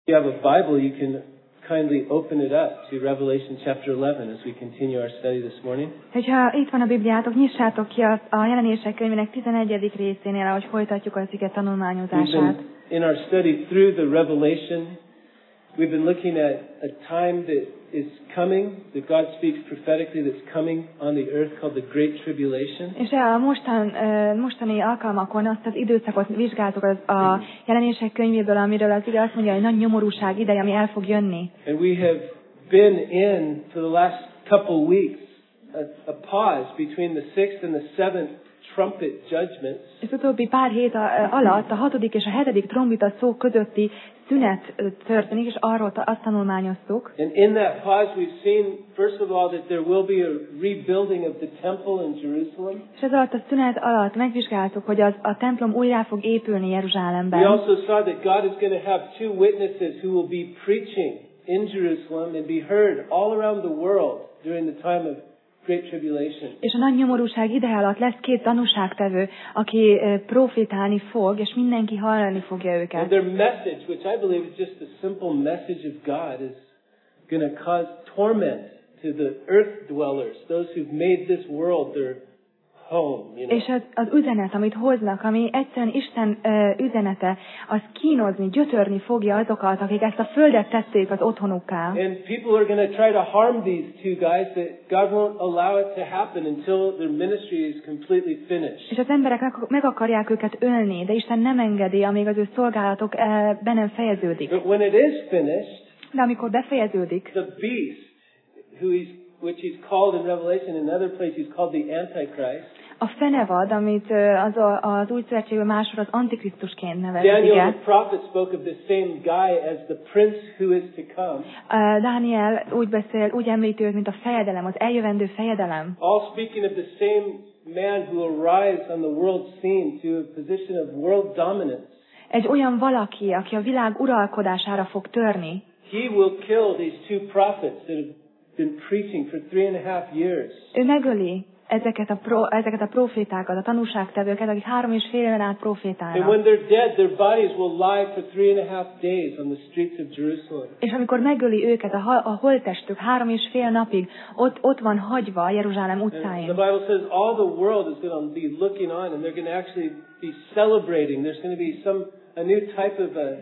If you have a Bible, you can kindly open it up to Revelation chapter 11 as we continue our study this morning. Hogyha itt van a Bibliátok, nyissátok ki a Jelenések könyvének 11. részénél, ahogy folytatjuk az ige tanulmányozását. In our study through the Revelation, we've been looking at a time that is coming, that God speaks prophetically, that's coming on the earth called the Great Tribulation. És a mostani alkalmakon azt az időszakot vizsgáltuk a Jelenések könyvéből, amiről az ige azt mondja, hogy nagy nyomorúság ideje, ami el fog jönni. And we have been in, for the last couple weeks, a pause between the sixth and the seventh trumpet judgments. És utóbbi pár hét alatt a 6. és a 7. trombita szó közötti szünet történik, és arról azt tanulmányoztuk. And in that pause we've seen, first of all, that there will be a rebuilding of the temple in Jerusalem. És ez alatt a szünet alatt megvizsgáltuk, hogy a templom újra fog épülni Jeruzsálemben. We also saw that God is going to have two witnesses who will be preaching in Jerusalem and be heard all around the world during the time of Great Tribulation. És a nagy nyomorúság ideje alatt lesz két tanúságtevő, aki profétálni fog, és mindenki hallani fogja őket. And their message, which I believe is just a simple message of God, is going to cause torment to the earth dwellers, those who've made this world their home. You know? És az üzenet, amit hoznak, ami egyszerűen Isten üzenete, az kínozni, gyötörni fogja azokat, akik ezt a földet tették az otthonukká. And people are going to try to harm these two guys, that God won't allow it to happen until their ministry is completely finished. És az emberek meg akarják őket ölni, de Isten nem engedi, amíg az ő szolgálatok be nem fejeződik. But when it is finished, de amikor befejeződik, the beast, which he's called in Revelation, in another place he's called the Antichrist. A fenevad, amit az új szövetségben máshol az Antikrisztusként nevezik. Daniel the prophet spoke of the same guy as the prince who is to come. Dániel úgy említi őt, mint a fejedelem, az eljövendő fejedelem. All speaking of the same man who will rise on the world scene to a position of world dominance. Egy olyan valaki, aki a világ uralkodására fog törni. He will kill these two prophets that have been preaching for 3.5 years. Ő megöli ezeket a profétákat, a tanúságtevőket, akik 3,5 éven át profétálnak. And when they're dead, their bodies will lie for 3.5 days on the streets of Jerusalem. És amikor megöli őket, a holttestük 3,5 napig ott van hagyva Jeruzsálem utcáin. The Bible says all the world is going to be looking on, and they're going to actually be celebrating. There's going to be a new type of a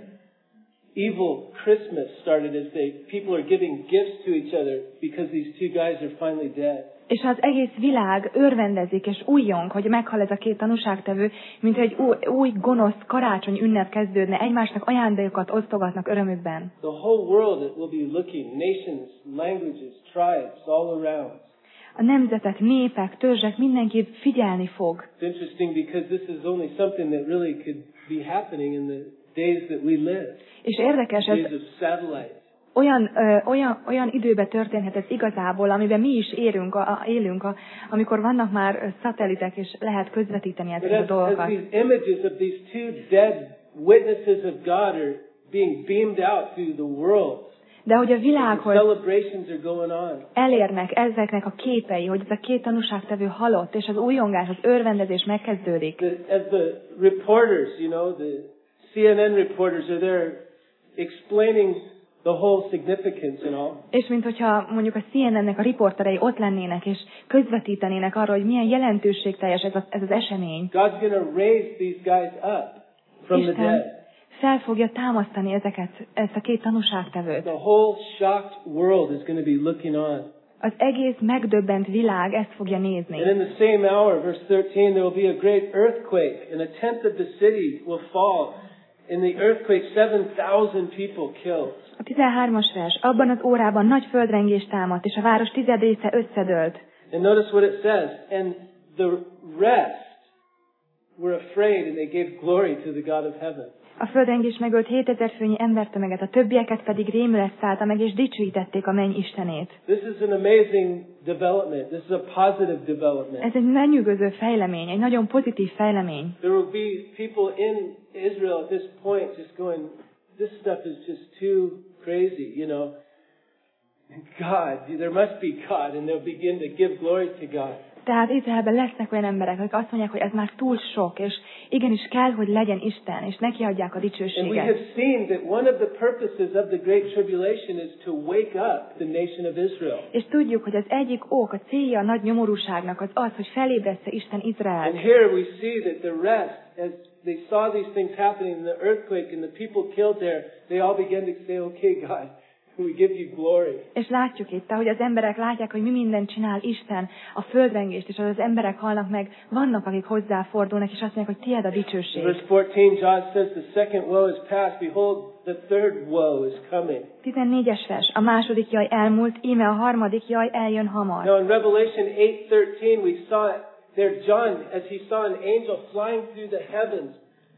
evil Christmas started as people are giving gifts to each other because these two guys are finally dead. És az egész világ örvendezik és újjong, hogy meghal ez a két tanúságtevő, mint egy új gonosz karácsony ünnep kezdődne, egymásnak ajándékokat osztogatnak örömükben. The whole world will be looking, nations, languages, tribes, all around. A nemzetek, népek, törzsek, mindenki figyelni fog. It's interesting because this is only something that really could be happening in the days that we live. És érdekes ez. Days of satellite. Olyan időben történhet ez igazából, amiben mi is élünk, amikor vannak már szatelitek, és lehet közvetíteni ezeket a dolgokat. These images of these two dead witnesses of God are being beamed out to the world. De hogy a világhoz elérnek ezeknek a képei, hogy ez a két tanúságtevő halott, és az újongás, az örvendezés megkezdődik. As the reporters, the CNN reporters are there explaining the whole significance and all. És mint hogyha mondjuk a CNN-nek a riporterei ott lennének és közvetítenének arról, hogy milyen jelentőségteljes ez az esemény. God's going to raise these guys up from the dead. Fel fogja támasztani ezt a két tanúságtevőt. The whole shocked world is going to be looking on. Az egész megdöbbent világ ezt fogja nézni. And in the same hour, verse 13, there will be a great earthquake, and a tenth of the city will fall. In the earthquake, 7,000 people killed. A 13-as vers. Abban az órában nagy földrengés támadt, és a város 10 része összedőlt. And notice what it says. And the rest were afraid, and they gave glory to the God of heaven. A földrengés megölt 7000 főnyi embertömeget, a többieket pedig rémület szállta meg, és dicsőítették a menny Istenét. This is an amazing development. This is a positive development. Ez egy lenyűgöző fejlemény, egy nagyon pozitív fejlemény. There will be people in Israel at this point just going, this stuff is just too crazy, God, there must be God, and they'll begin to give glory to God. Tehát Izraelben lesznek olyan emberek, akik azt mondják, hogy ez már túl sok, és igenis kell, hogy legyen Isten, és neki adják a And we dicsőséget. have seen that one of the purposes of the Great Tribulation is to wake up the nation of Israel. És tudjuk, hogy az egyik ok, a célja a nagy nyomorúságnak az, hogy felébressze Isten And Izraelt. here we see that the rest, as they saw these things happening, the earthquake and the people killed there, they all began to say, okay, God, we give you glory. És látjuk itt, ahogy az emberek látják, hogy mi mindent csinál Isten, a földrengést, és az emberek halnak meg, vannak, akik hozzáfordulnak, és azt mondják, hogy tiéd a dicsőség. Verse 14, John says, the second woe is past, behold, the third woe is coming. 14-es vers, a második jaj elmúlt, íme a harmadik jaj eljön hamar. Now in Revelation 8:13, we saw there John, as he saw an angel flying through the heavens,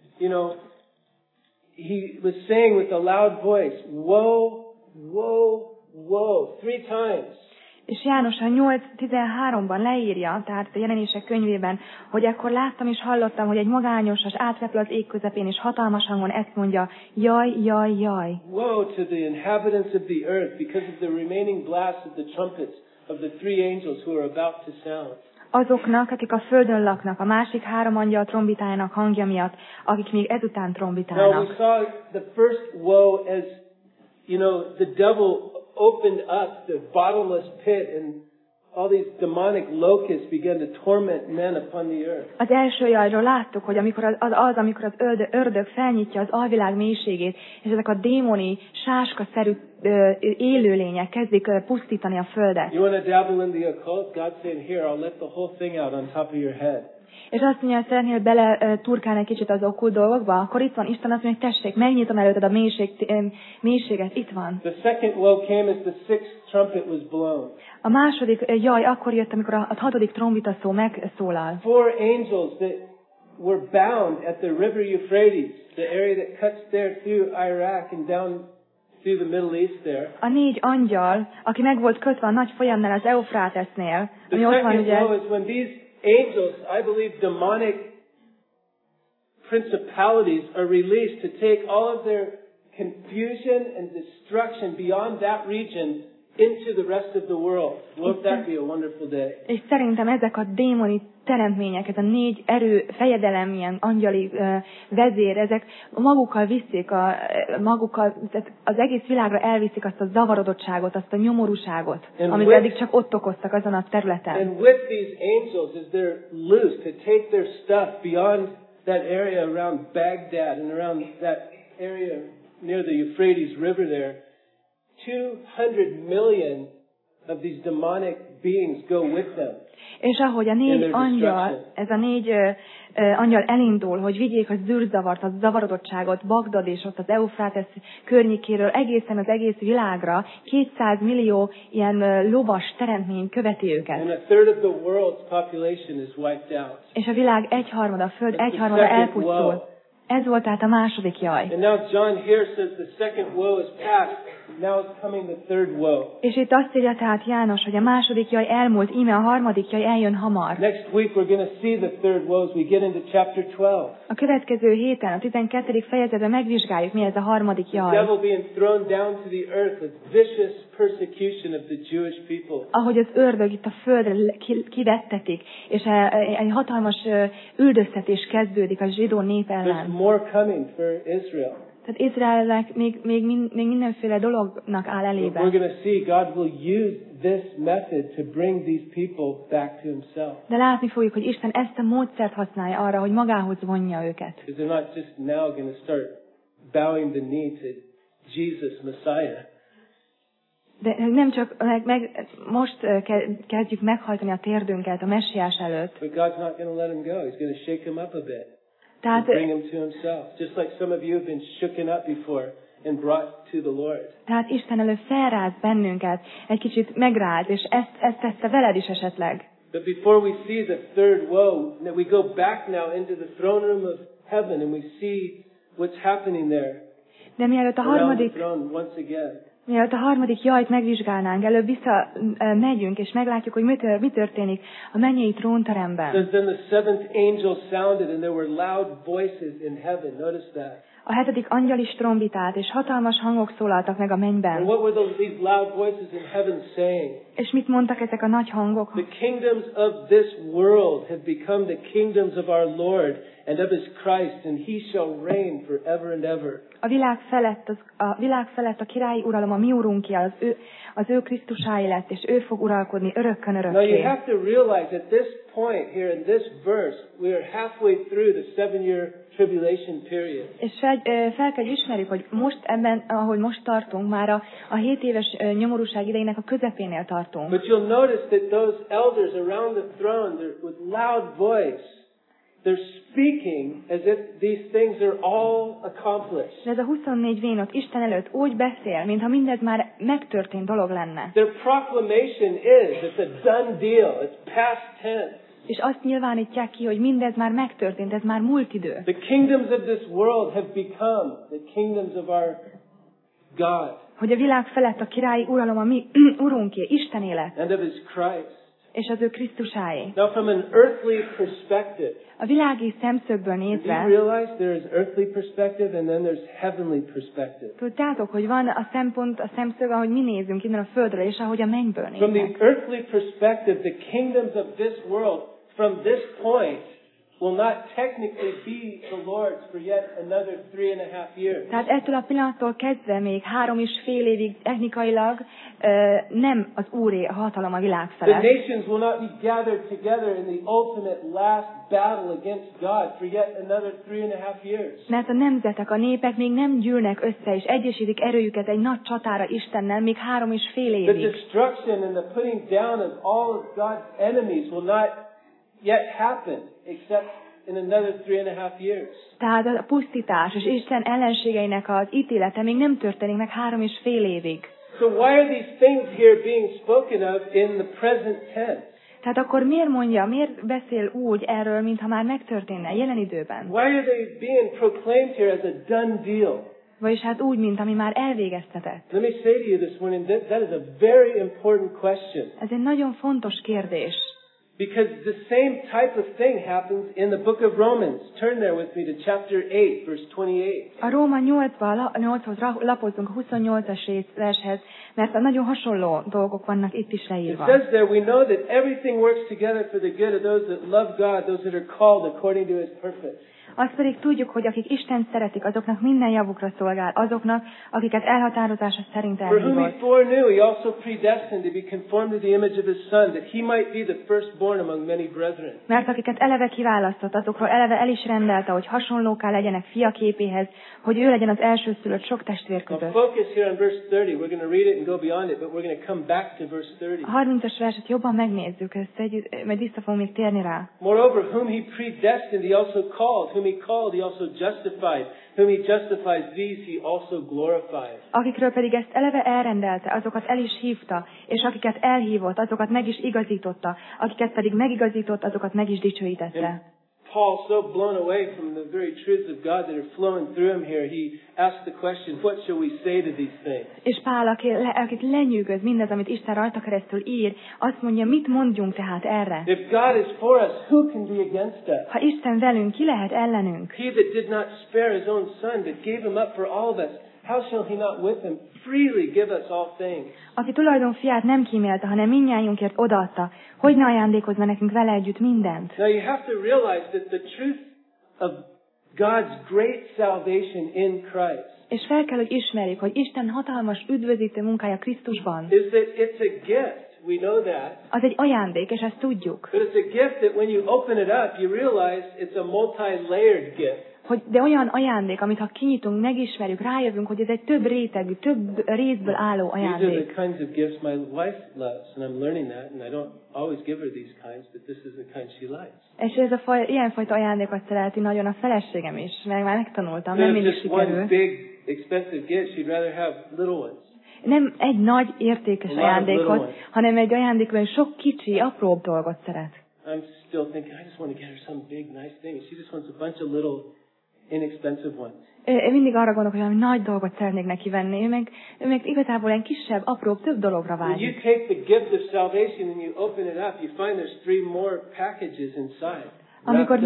he was saying with a loud voice, woe, woe, woe, 3 times. És János a 8:13-ban leírja, tehát a Jelenések könyvében, hogy akkor láttam és hallottam, hogy egy magányosas átrepül az ég közepén, és hatalmas hangon ezt mondja, jaj, jaj, jaj. Woe to the inhabitants of the earth because of the remaining blasts of the trumpets of the 3 angels who are about to sound. Azoknak, akik a földön laknak, a másik 3 angyal trombitájának hangja miatt, akik még ezután Now trombitálnak. we saw the first woe as, the devil opened up the bottomless pit and all these demonic locusts began to torment men upon the earth. Az első jajról láttuk, hogy amikor az ördög felnyitja az alvilág mélységét, és ezek a démoni, sáska-szerű élőlények kezdik pusztítani a földet. You want to dabble in the occult? God's saying, here, I'll let the whole thing out on top of your head. És azt mondja, hogy szeretnél bele turkálni egy kicsit az okkult dolgokba, akkor itt van Isten, azt mondja, hogy tessék, megnyitom előtted a mélységet, itt van. The second woe came as the 6th trumpet was blown. A második jaj akkor jött, amikor a 6. trombita szó megszólal. 4 angels that were bound at the river Euphrates, the area that cuts there through Iraq and down through the Middle East there. A 4 angyal, aki meg volt kötve a nagy folyamnál az Eufrátesznél, The ami ott van second ugye. woe is when these angels, I believe demonic principalities, are released to take all of their confusion and destruction beyond that region into the rest of the world. Won't that be a wonderful day? És szerintem ezek a démoni teremtmények, ez a 4 erő, fejedelem, ilyen angyali vezér, ezek magukkal viszik, tehát az egész világra elviszik azt a zavarodottságot, azt a nyomorúságot, amit eddig csak ott okoztak azon a területen. And with these angels, as they're loose to take their stuff beyond that area around Baghdad and around that area near the Euphrates River there, 200 million of these demonic beings go with them. És ahogy a 4 angyal, ez a 4 angyal elindul, hogy vigyék a zűrzavart, a zavarodottságot, Bagdad és ott az Eufrátesz környékéről egészen az egész világra, 200 millió ilyen lovas teremtmény követi őket. And a third of the world's population is wiped out. És a világ 1/3, a föld 1/3 elpusztul. Ez volt tehát a második jaj. And now John here says the second woe is past. Now is coming the third woe. És itt azt írja tehát János, hogy a második jaj elmúlt, íme a harmadik jaj eljön hamar. Next week we're going to see the third woe as we get into chapter 12. A következő héten, a 12. fejezetben megvizsgáljuk, mi ez a harmadik The jaj. devil being thrown down to the earth with vicious persecution of the Jewish people. Ahogy az ördög itt a földre kivettetik, és egy hatalmas üldöztetés kezdődik a zsidó nép There's ellen. more coming for Israel. Tehát Izraelnek még mindenféle dolognak áll We're elébe. going to see God will use this method to bring these people back to himself. De látni fogjuk, hogy Isten ezt a módszert használja arra, hogy magához vonja őket. Because they're not just now going to start bowing the knee to Jesus, Messiah. De nem csak most kezdjük meghajtani a térdünket a messiás előtt. But God's not going to let him go. He's going to shake him up a bit. Tehát, Bring him to himself. Just like some of you have been shooken up before and brought to the Lord. tehát Isten elő felráz bennünket, egy kicsit megráz, és ezt tette veled is esetleg. But before we see the third woe, we go back now into the throne room of heaven and we see what's happening there. De mielőtt a harmadik jajt megvizsgálnánk, előbb visszamegyünk, és meglátjuk, hogy mi történik a mennyei trónteremben. Then the seventh angel sounded and there were loud voices in heaven. Notice that. A 7. angyal is trombitát, és hatalmas hangok szólaltak meg a mennyben. And what were these loud voices in heaven saying? És mit mondtak ezek a nagy hangok? The kingdoms of this world have become the kingdoms of our Lord and of his Christ, and he shall reign forever and ever. A világ felett a királyi uralom a mi urunké, az ő Krisztusáé lett, és ő fog uralkodni örökkön Now you örökké. have to realize at this point here in this verse, we are halfway through the 7-year tribulation period. És fel kell ismerjük, hogy most ebben, ahogy most tartunk, már a 7 éves nyomorúság idejének a közepénél tartunk. But you'll notice that those elders around the throne, with loud voice, they're speaking as if these things are all accomplished. De ez a 24 vénot Isten előtt úgy beszél, mintha mindez már megtörtént dolog lenne. Their proclamation is, it's a done deal, it's past tense. És azt nyilvánítják ki, hogy mindez már megtörtént, ez már múlt idő. The kingdoms of this world have become the kingdoms of our God. Hogy a világ felett a királyi uralom a mi urunké, Isten élet, And of his Christ. és az ő Krisztusáé. Now from an earthly perspective, A világi szemszögből do you nézve, realize there is earthly perspective and then there's heavenly perspective? tudjátok, hogy van a szemszög, ahogy mi nézünk innen a földről, és ahogy a mennyből From nézünk. the earthly perspective, the kingdoms of this world, from this point, will not technically be the Lord's for yet another 3.5 years. Tehát ettől a pillanattól kezdve még 3,5 évig technikailag nem az úré a hatalom a világ The felett. nations will not be gathered together in the ultimate last battle against God for yet another 3.5 years. Mert a nemzetek, a népek még nem gyűlnek össze, és egyesítik erőjüket egy nagy csatára Istennel még 3,5 The évig. destruction and the putting down of all of God's enemies will not yet happen except in another 3.5 years. Tehát a pusztítás és Isten ellenségeinek az ítélete még nem történik meg 3,5 évig. So why are these things here being spoken of in the present tense? Tehát akkor miért beszél úgy erről, mintha már megtörténne jelen időben? Why are they being proclaimed here as a done deal? Vagyis hát úgy, mint ami már elvégeztetett. Let me say to you this morning that is a very important question. Ez egy nagyon fontos kérdés. Because the same type of thing happens in the book of Romans. Turn there with me to chapter 8, verse 28. A Róma 8-hoz lapozzunk a 28-as vershez, mert nagyon hasonló dolgok vannak itt is It leírva. says there, we know that everything works together for the good of those that love God, those that are called according to his purpose. Azt pedig tudjuk, hogy akik Isten szeretik, azoknak minden javukra szolgál, azoknak, akiket elhatározása szerint For whom he elhívott. foreknew, he also predestined to be conformed to the image of his Son, that he might be the firstborn among many brethren. Mert akiket eleve kiválasztott, azokról eleve el is rendelte, hogy hasonlóká legyenek fia képéhez, hogy ő legyen az elsőszülött sok testvér Now között. focus here on verse 30. We're going to read it and go beyond it, but we're going to come back to verse 30. A 30-as verset jobban megnézzük, majd vissza fogunk még térni rá. Moreover, whom he predestined, he also called. Whom he called, he also justified. Whom he justifies, these he also glorifies. Akikről pedig ezt eleve elrendelte, azokat el is hívta, és akiket elhívott, azokat meg is igazította, akiket pedig megigazított, azokat meg is dicsőítette. Paul, so blown away from the very truths of God that are flowing through him here, he asked the question, what shall we say to these things? És Pál, akit lenyűgöz mindez, amit Isten rajta keresztül ír, azt mondja, mit mondjunk tehát erre? If God is for us, who can be against us? Ha Isten velünk, ki lehet ellenünk? He that did not spare his own son, but gave him up for all of us, how shall he not with him freely give us all things? Aki tulajdon fiát nem kímélte, hanem mindnyájunkért odaadta, hogy ne ajándékozna nekünk vele együtt mindent? Now you have to realize that the truth of God's great salvation in Christ És fel kell, hogy ismerjük, hogy Isten hatalmas üdvözítő munkája Krisztusban. is that it's a gift. We know that. Az egy ajándék, és ezt tudjuk. But it's a gift that when you open it up, you realize it's a multi-layered gift. De olyan ajándék, amit ha kinyitunk, megismerjük, rájövünk, hogy ez egy több rétegű, több részből álló These are ajándék. the kinds of gifts my wife loves, and I'm learning that, and I don't always give her these kinds, but this is the kind she likes. És ez ilyenfajta ajándékot szereti nagyon a feleségem is, mert már megtanultam, nem Instead of mindig just one sikerül. big, expensive gift, she'd rather have little ones. Nem egy nagy értékes A lot of little ajándékot, ones. hanem egy ajándékban sok kicsi, apróbb dolgot szeret. I'm still thinking, I just want to get her some big, nice thing. She just wants a bunch of little, inexpensive ones. Én mindig arra gondolok, hogy valami nagy dolgot szeretnék neki venni, ő meg igazából egy kisebb, apróbb, több dologra When you vágyik. take the gift of salvation and you open it up, you find there's 3 more packages inside. Amikor wrapped up.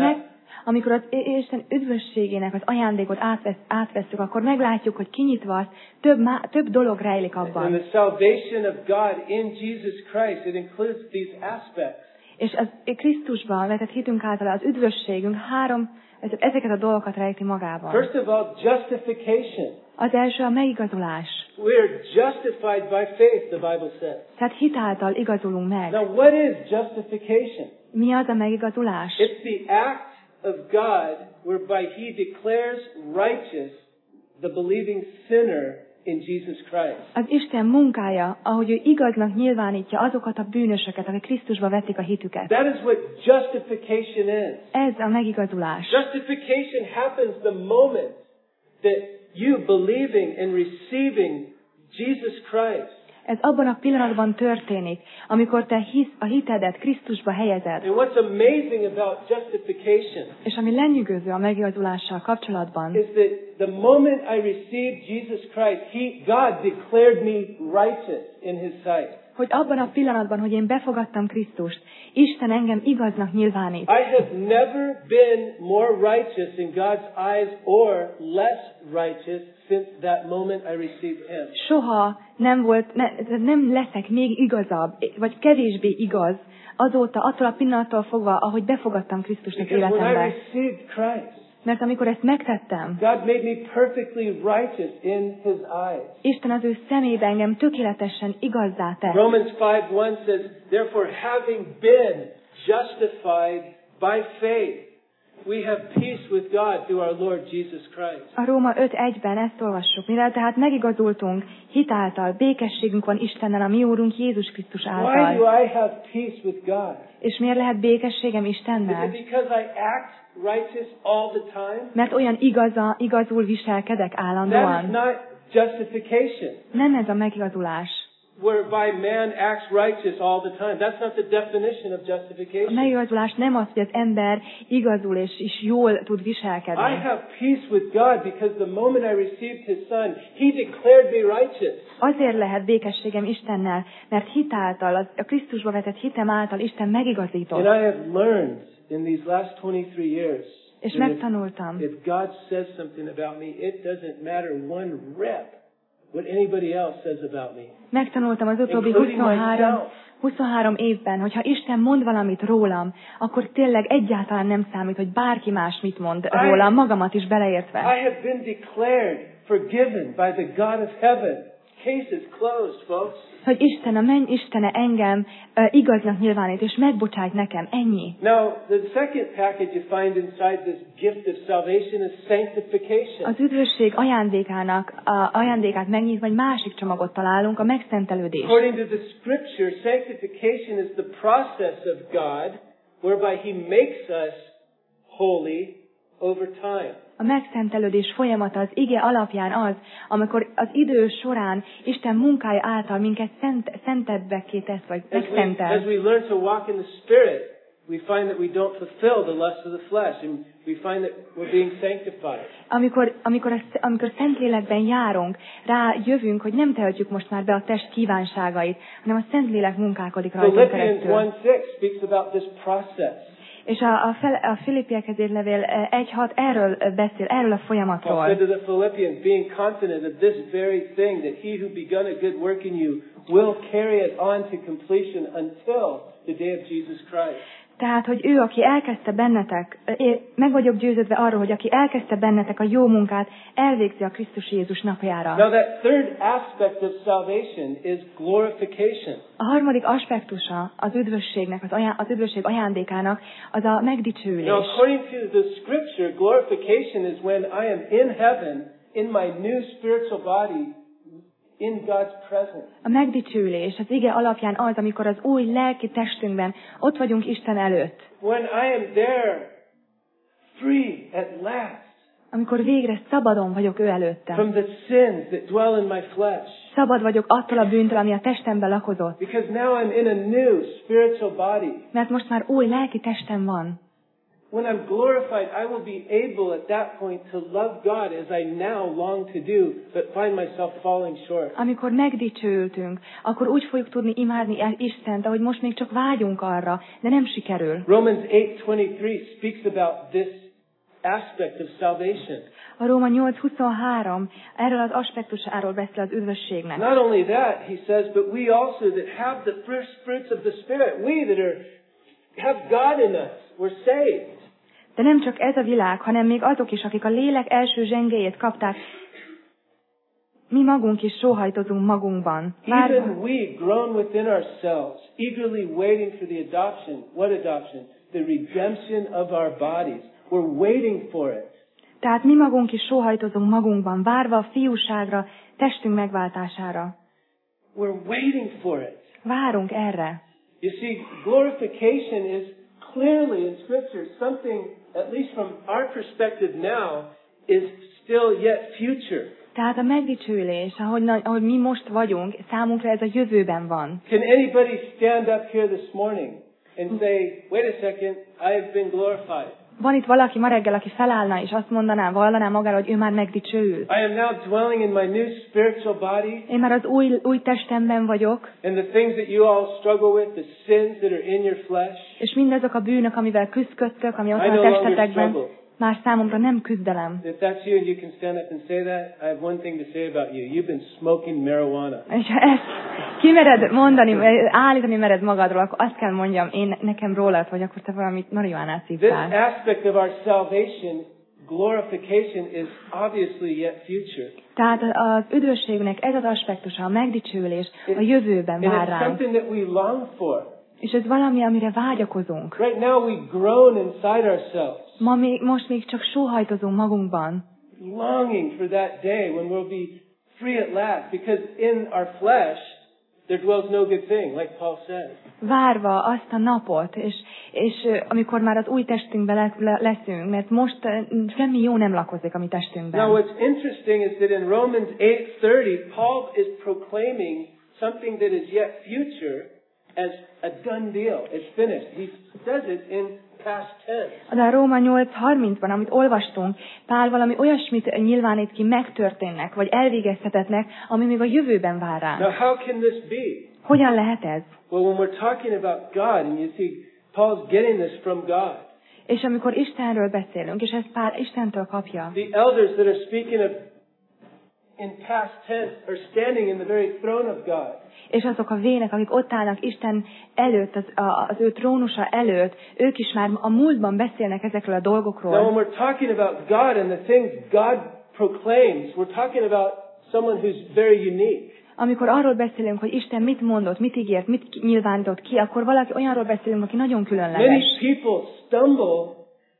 Amikor az Isten üdvösségének az ajándékot átvesszük, akkor meglátjuk, hogy kinyitva az több dolog rejlik abban. And the salvation of God in Jesus Christ, it includes these aspects. És az Krisztusban vetett hitünk által az üdvösségünk ezeket a dolgokat rejti magában. First of all, justification. Az első a megigazulás. We're justified by faith, the Bible says. Tehát hit által igazulunk meg. Now, what is justification? Mi az a megigazulás? It's the act of God whereby He declares righteous the believing sinner in Jesus Christ. Az Isten munkája, ahogy ő igaznak nyilvánítja azokat a bűnösöket, akik Krisztusba vették a hitüket. That is what justification is. Ez a megigazulás. Justification happens the moment that you believing and receiving Jesus Christ. Ez abban a pillanatban történik, amikor te a hitedet Krisztusba helyezed. And what's amazing about justification És ami lenyűgöző a megigazulással kapcsolatban, is that the moment I received Jesus Christ, God declared me righteous in His sight. hogy abban a pillanatban, hogy én befogadtam Krisztust, Isten engem igaznak nyilvánít. I have never been more righteous in God's eyes or less righteous since that moment I received Him. Soha nem leszek még igazabb, vagy kevésbé igaz azóta, attól a pillanattól fogva, ahogy befogadtam Krisztust az Because when I életembe. received Christ, Mert amikor ezt megtettem, God made me perfectly righteous in His eyes. Isten az ő szemébe engem tökéletesen igazzá tett. Romans 5:1 says, therefore having been justified by faith, we have peace with God through our Lord Jesus Christ. A Róma 5:1-ben ezt olvassuk, mivel tehát megigazultunk hitáltal, békességünk van Istennel, a mi Úrunk Jézus Krisztus Why do által. I have peace with God? És miért lehet békességem Is Istennel? it because I act righteous all the time? Mert olyan igazul viselkedek That is állandóan. not justification, Nem ez a megigazulás. whereby man acts righteous all the time. That's not the definition of A justification. megigazulás nem az, hogy az ember igazul és is jól tud I viselkedni. have peace with God because the moment I received His Son, He declared me righteous. Azért lehet békességem Istennel, mert hitáltal, a Krisztusba vetett hitem által Isten megigazított. And I have learned in these last 23 years És that megtanultam, if God says something about me, it doesn't matter one rip what anybody else says about me. megtanultam az utóbbi Including 23 évben, hogyha Isten mond valamit rólam, akkor tényleg egyáltalán nem számít, hogy bárki más mit mond rólam, magamat is beleértve. I have been declared forgiven by the God of heaven. Case is closed, folks. Hogy Isten, a menny Istene engem igaznak nyilvánít, és megbocsájt nekem, ennyi. Now, the second package you find inside this gift of salvation is sanctification. Az üdvösség ajándékát megnyitva egy másik csomagot találunk, a megszentelődés. According to the Scripture, sanctification is the process of God whereby He makes us holy over time. A megszentelődés folyamata az ige alapján az, amikor az idő során Isten munkája által minket szentebbekké tesz, vagy As megszentel. we learn to walk in the Spirit, we find that we don't fulfill the lusts of the flesh, and we find that we're being sanctified. Amikor Szentlélekben járunk, rájövünk, hogy nem tehetjük most már be a test kívánságait, hanem a Szentlélek munkálkodik rajtunk Philippians keresztül. 1:6 speaks about this process. És a Filippiekhez írt levél 1:6 erről beszél, erről a Paul folyamatról. said to the Philippians, being confident of this very thing, that he who begun a good work in you will carry it on to completion until the day of Jesus Christ. Tehát, hogy ő, aki elkezdte bennetek, meg vagyok győződve arról, hogy aki elkezdte bennetek a jó munkát, elvégzi a Krisztus Jézus napjára. Now that third aspect of salvation is glorification. A harmadik aspektusa az üdvösségnek, az üdvösség ajándékának, az a megdicsőülés. Now according to the Scripture, glorification is when I am in heaven, in my new spiritual body, in God's presence. A megdicsőülés az ige alapján az, amikor az új lelki testünkben ott vagyunk Isten előtt. When I am there, free at last, Amikor végre szabadon vagyok ő előtte. from the sins that dwell in my flesh. Szabad vagyok attól a bűntől, ami a testemben lakozott. Because now I'm in a new spiritual body. Mert most már új lelki testem van. When I'm glorified, I will be able at that point to love God as I now long to do, but find myself falling short. Amikor megdicsőültünk, akkor úgy fogjuk tudni imádni Istent, ahogy most még csak vágyunk arra, de nem sikerül. Romans 8:23 speaks about this aspect of salvation. A Róma 8:23 erről az aspektusáról beszél az üdvösségnek. Not only that, he says, but we also that have the first fruits of the Spirit, we that have God in us, we're saved. De nem csak ez a világ, hanem még azok is, akik a lélek első zsengéjét kapták, mi magunk is sóhajtozunk magunkban. Even we, grown within ourselves, eagerly waiting for the adoption. What adoption? The redemption of our bodies. We're waiting for it. Tehát mi magunk is sóhajtozunk magunkban, várva a fiúságra, testünk megváltására. We're waiting for it. Várunk erre. You see, glorification is clearly in Scripture something, at least from our perspective now, is still yet future. Tehát a megdicsőlés, ahogy mi most vagyunk, számunkra ez a jövőben van. Can anybody stand up here this morning and say, wait a second, I have been glorified? Van itt valaki ma reggel, aki felállna, és azt mondaná, vallaná magára, hogy ő már megdicsőül. I am now dwelling in my new spiritual body. Én már az új testemben vagyok. And the things that you all struggle with, the sins that are in your flesh. És mindazok a bűnök, amivel küzdködtök, ami ott van a testetekben, már számomra nem küzdelem. If that's you and you can stand up and say that, I have one thing to say about you. You've been smoking marijuana. És ha ezt kimered mondani, állítani mered magadról, akkor azt kell mondjam, nekem rólad, vagy akkor te valamit marihuánát This szívtál. aspect of our salvation, glorification, is obviously yet future. Tehát az üdvösségnek ez az aspektusa, a megdicsőlés a jövőben And vár it's ránk. something that we long for. És ez valami, amire vágyakozunk. Right now we groan inside ourselves, Most még csak sóhajtozunk magunkban. longing for that day when we'll be free at last, because in our flesh there dwells no good thing, like Paul says. Várva azt a napot, és amikor már az új testünkben leszünk, mert most semmi jó nem lakozik a mi testünkben. Now what's interesting is that in Romans 8:30, Paul is proclaiming something that is yet future as a done deal. It's finished. He says it in past tense. De a Róma 8:30-ban, amit olvastunk, Pál valami olyasmit nyilvánít ki megtörténnek, vagy elvégezhetetnek, ami még a jövőben vár ránk. Now how can this be? Hogyan lehet ez? Well, when we're talking about God, and you see, Paul's getting this from God. És amikor Istenről beszélünk, és ezt Pál Istentől kapja, The elders that are speaking of in past tense are standing in the very throne of God. és azok a vének, akik ott állnak Isten előtt, az ő trónusa előtt, ők is már a múltban beszélnek ezekről a dolgokról. Now, when we're talking about God and the things God proclaims, we're talking about someone who's very unique. Amikor arról beszélünk, hogy Isten mit mondott, mit ígért, mit nyilvánított ki, akkor valaki olyanról beszélünk, aki nagyon Many különleges. people stumble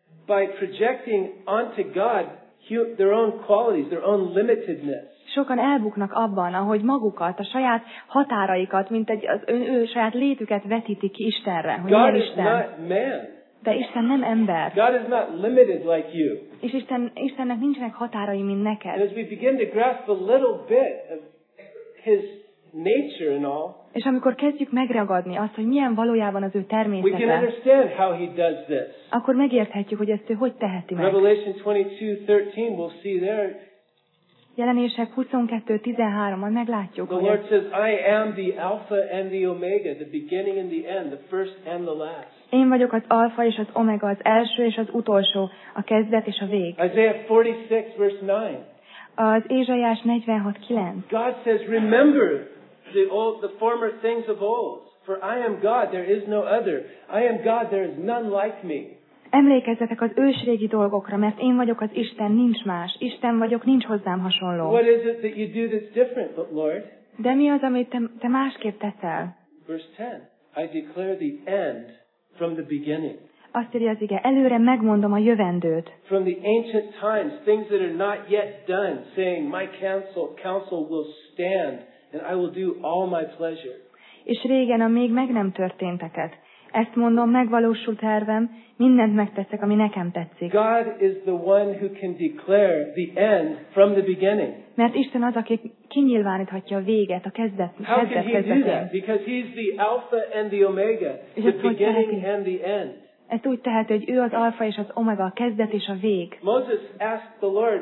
by projecting onto God their own qualities, their own limitedness. Sokan elbuknak abban, ahogy magukat, a saját határaikat, mint az ő saját létüket vetítik ki Istenre, hogy God milyen is Isten. not man. De Isten nem ember. God is not limited like you. És Istennek nincsenek határai, mint And neked. as we begin to grasp a little bit of His nature and all, És amikor kezdjük megragadni azt, hogy milyen valójában az ő we can természete, understand how He does this. akkor megérthetjük, hogy ezt ő hogy teheti meg. Revelation 22:13, we'll see there, Jelenések 22:13-ban meglátjuk, the hogy Lord says, I am the Alpha and the Omega, the beginning and the end, the first and the last. én vagyok az alfa és az omega, az első és az utolsó, a kezdet és a vég. Isaiah 46 verse 9. Az Ézsaiás 46:9. God says, remember the former things of old, for I am God, there is no other. I am God, there is none like me. Emlékezzetek az ősrégi dolgokra, mert én vagyok az Isten, nincs más. Isten vagyok, nincs hozzám hasonló. What is it that you do that's different, Lord? De mi az, amit te másképp teszel? Verse 10, I declare the end from the beginning. Azt írja az ige, előre megmondom a jövendőt. From the ancient times, things that are not yet done, saying, my counsel will stand, and I will do all my pleasure. És régen a még meg nem történteket. Ezt mondom, megvalósul tervem, mindent megteszek, ami nekem tetszik. God is the one who can declare the end from the beginning. Mert Isten az, aki kinyilváníthatja a véget, a kezdet How can He do kezdetén. that? Because He's the Alpha and the Omega, the beginning and the end. Ezt úgy teheti, hogy ő az alfa és az omega, a kezdet és a vég. Moses asked the Lord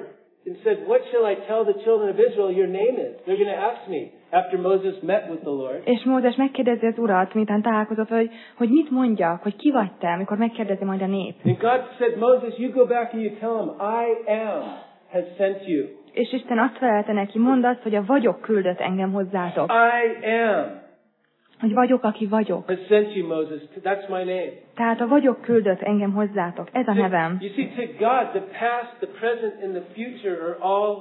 and said, what shall I tell the children of Israel your name is? They're going to ask me after Moses met with the Lord. És Mózes megkérdezi az Urat, miután találkozott, hogy mit mondjak, hogy ki vagy te, amikor megkérdezi majd a nép. And God said, Moses, you go back and you tell him, I am has sent you. És Isten azt felelte neki, mondd azt, hogy a vagyok küldött engem hozzátok. I am. Hogy vagyok, aki vagyok. Has sent you, Moses. That's my name. Tehát a vagyok küldött engem hozzátok. Ez a nevem. You see, to God, the past, the present, and the future are all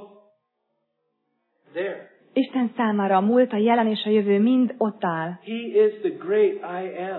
there. Isten számára a múlt, a jelen és a jövő mind ott áll. He is the great I am.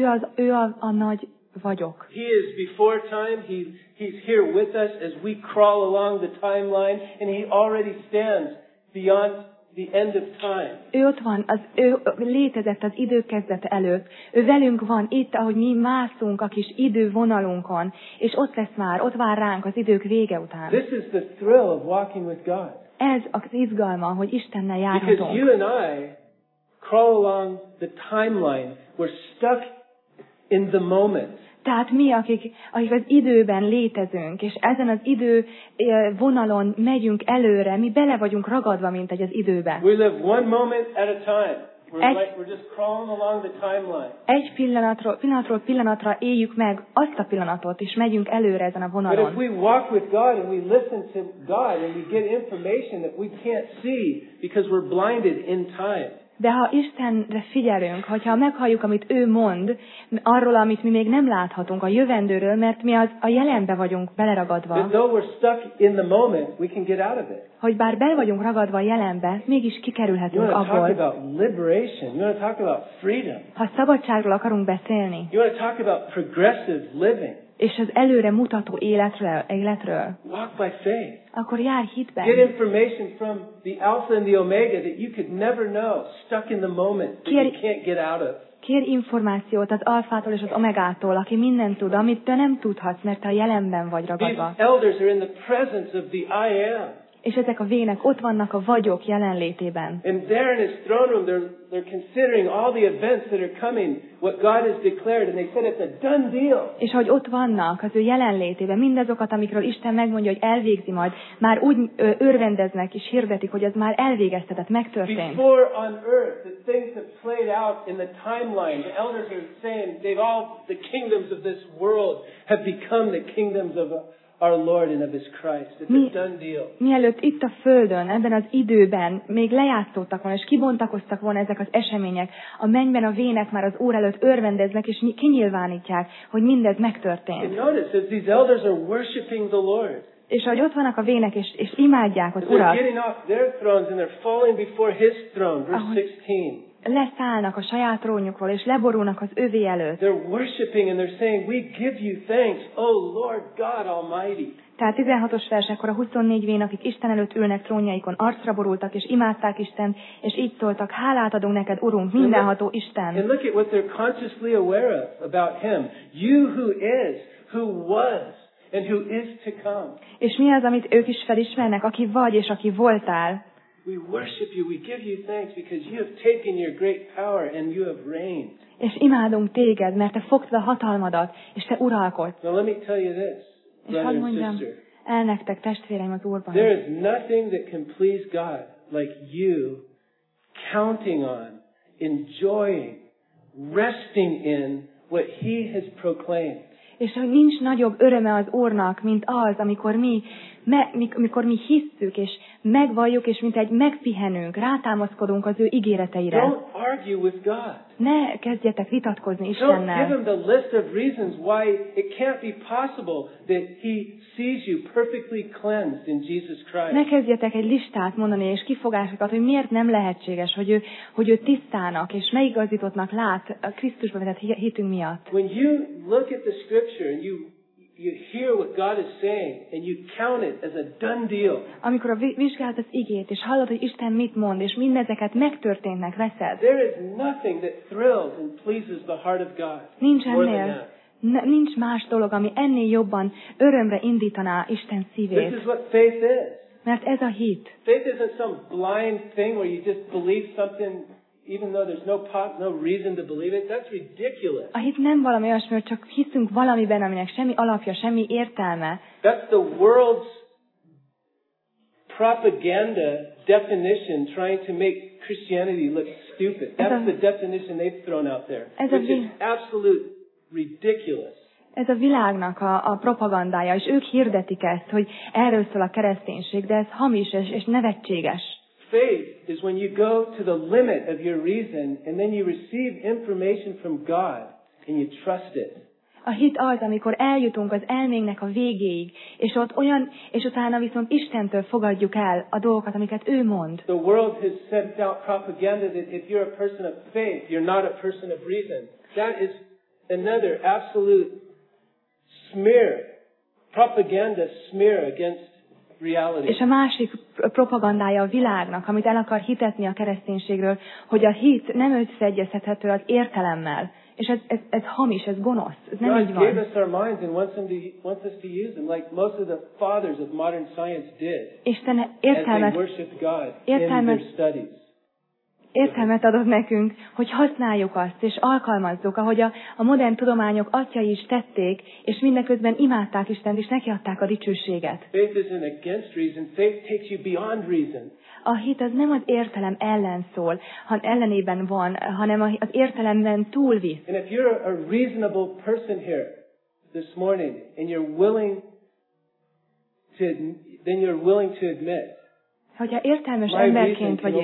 Ő a nagy vagyok. He is before time. He's here with us as we crawl along the timeline, and he already stands beyond the end of time. Ő ott van, ő létezett az idő kezdete előtt. Ő velünk van itt, ahogy mi mászunk a kis idővonalunkon, és ott lesz már, ott vár ránk az idők vége után. This is the thrill of walking with God. Ez az izgalma, hogy Istennel Because járhatunk. you and I crawl along the timeline. We're stuck in the moment. Tehát mi, akik az időben létezünk, és ezen az idő vonalon megyünk előre, mi bele vagyunk ragadva, mint egy az időbe. We live one moment at a time. We're just crawling along the timeline. Egy pillanatról pillanatra éljük meg azt a pillanatot, és megyünk előre ezen a But vonalon. if we walk with God and we listen to God and we get information that we can't see because we're blinded in time. De ha Istenre figyelünk, hogyha meghalljuk, amit ő mond, arról, amit mi még nem láthatunk, a jövendőről, mert mi a jelenbe vagyunk beleragadva, Though we're stuck in the moment, we can get out of it. hogy bár bele vagyunk ragadva a jelenbe, mégis You kikerülhetünk want to talk abból. about liberation. You want to talk about freedom. Ha szabadságról akarunk beszélni, You want to talk about progressive living. és az előre mutató életről, Walk by faith. akkor járj hitben. Get information from the Alpha and the Omega that you could never know, stuck in the moment that you can't get out of. Kér információt az alfától és az omegától, aki mindent tud, amit te nem tudhatsz, mert te a jelenben vagy ragadva. These elders are in the presence of the I am. És ezek a vének ott vannak a vagyok jelenlétében. And there in his throne room, they're considering all the events that are coming, what God has declared, and they said it's a done deal. És hogy ott vannak az ő jelenlétében, mindazokat, amikről Isten megmondja, hogy elvégzi majd, már úgy örvendeznek és hirdetik, hogy ez már elvégeztetett, megtörtént. Before on earth, the things have played out in the timeline. The elders are saying the kingdoms of this world have become the kingdoms of our Lord and of His Christ. It's a done deal. Mielőtt itt a Földön, ebben az időben még lejátszódtak volna, és kibontakoztak volna ezek az események, a mennyben a vének már az Úr előtt örvendeznek, és kinyilvánítják, hogy mindez megtörtént. And notice, as these elders are worshiping the Lord, és ahogy ott vannak a vének, és imádják az they're Urat, getting off their thrones and they're falling before His throne, verse 16. Leszállnak a saját trónjukról, és leborulnak az övé előtt. They're worshiping and they're saying, we give you thanks, O Lord God Almighty. Tehát 16-os versekkor a 24 vén, akik Isten előtt ülnek trónjaikon, arcra borultak, és imádták Istent, és így szóltak, hálát adunk neked, Urunk, mindenható Isten. And look at what they're consciously aware of about Him. You who is, who was, and who is to come. És mi az, amit ők is felismernek, aki vagy, és aki voltál? We worship you, we give you thanks because you have taken your great power and you have reigned. És imádunk téged, mert te fogtad a hatalmadat, és te uralkodsz. Now let me tell you this, És brother hadd and mondjam sister. el nektek, testvéreim az Úrban. There is nothing that can please God like you counting on, enjoying, resting in what He has proclaimed. És hogy nincs nagyobb öröme az Úrnak, mint az, amikor mi hisszük, és megvalljuk, és mint egy megpihenünk, rátámaszkodunk az ő ígéreteire. Don't argue with God. Ne kezdjetek vitatkozni Don't Istennel. give Him the list of reasons why it can't be possible that He sees you perfectly cleansed in Jesus Christ. Ne kezdjetek egy listát mondani, és kifogásokat, hogy miért nem lehetséges, hogy ő tisztának, és megigazítottnak lát a Krisztusba vetett hitünk miatt. When you look at the Scripture and you hear what God is saying and you count it as a done deal. Amikor vizsgálod az igét, és hallod, hogy Isten mit mond, és mindezeket megtörténtnek, veszed. There is nothing that thrills and pleases the heart of God. Nincs more than ennél, that. nincs más dolog, ami ennél jobban örömre indítaná Isten This szívét. is what faith is. Mert ez a hit. Faith isn't some blind thing where you just believe something even though there's no reason to believe it. That's ridiculous. A hit nem valami olyasmi, hogy csak hiszünk valamiben, aminek semmi alapja, semmi értelme. That's the world's propaganda definition trying to make Christianity look stupid. That's the definition they've thrown out there, which is absolute ridiculous. Ez a világnak a propagandája, és ők hirdetik ezt, hogy erről szól a kereszténység, de ez hamis és nevetséges. Faith is when you go to the limit of your reason and then you receive information from God and you trust it. A hit az, amikor eljutunk az elménknek a végéig, és utána viszont Istentől fogadjuk el a dolgokat, amiket ő mond. The world has sent out propaganda that if you're a person of faith, you're not a person of reason. That is another absolute smear, propaganda smear against reality. És a másik propagandája a világnak, amit el akar hitetni a kereszténységről, hogy a hit nem összeegyeztethető az értelemmel. És ez hamis, ez gonosz, ez nem így van. God gave us our minds and wants us to use them like most of the fathers of modern science did. Isten értelmet adott nekünk, hogy használjuk azt, és alkalmazzuk, ahogy a modern tudományok atyai is tették, és mindeközben imádták Istent, és nekiadták a dicsőséget. Faith isn't against reason. Faith takes you beyond reason. A hit az nem az értelem ellen szól, ellenében van, hanem az értelemben túlvisz. And if you're a reasonable person here this morning, and you're willing to admit, hogyha értelmes emberként vagy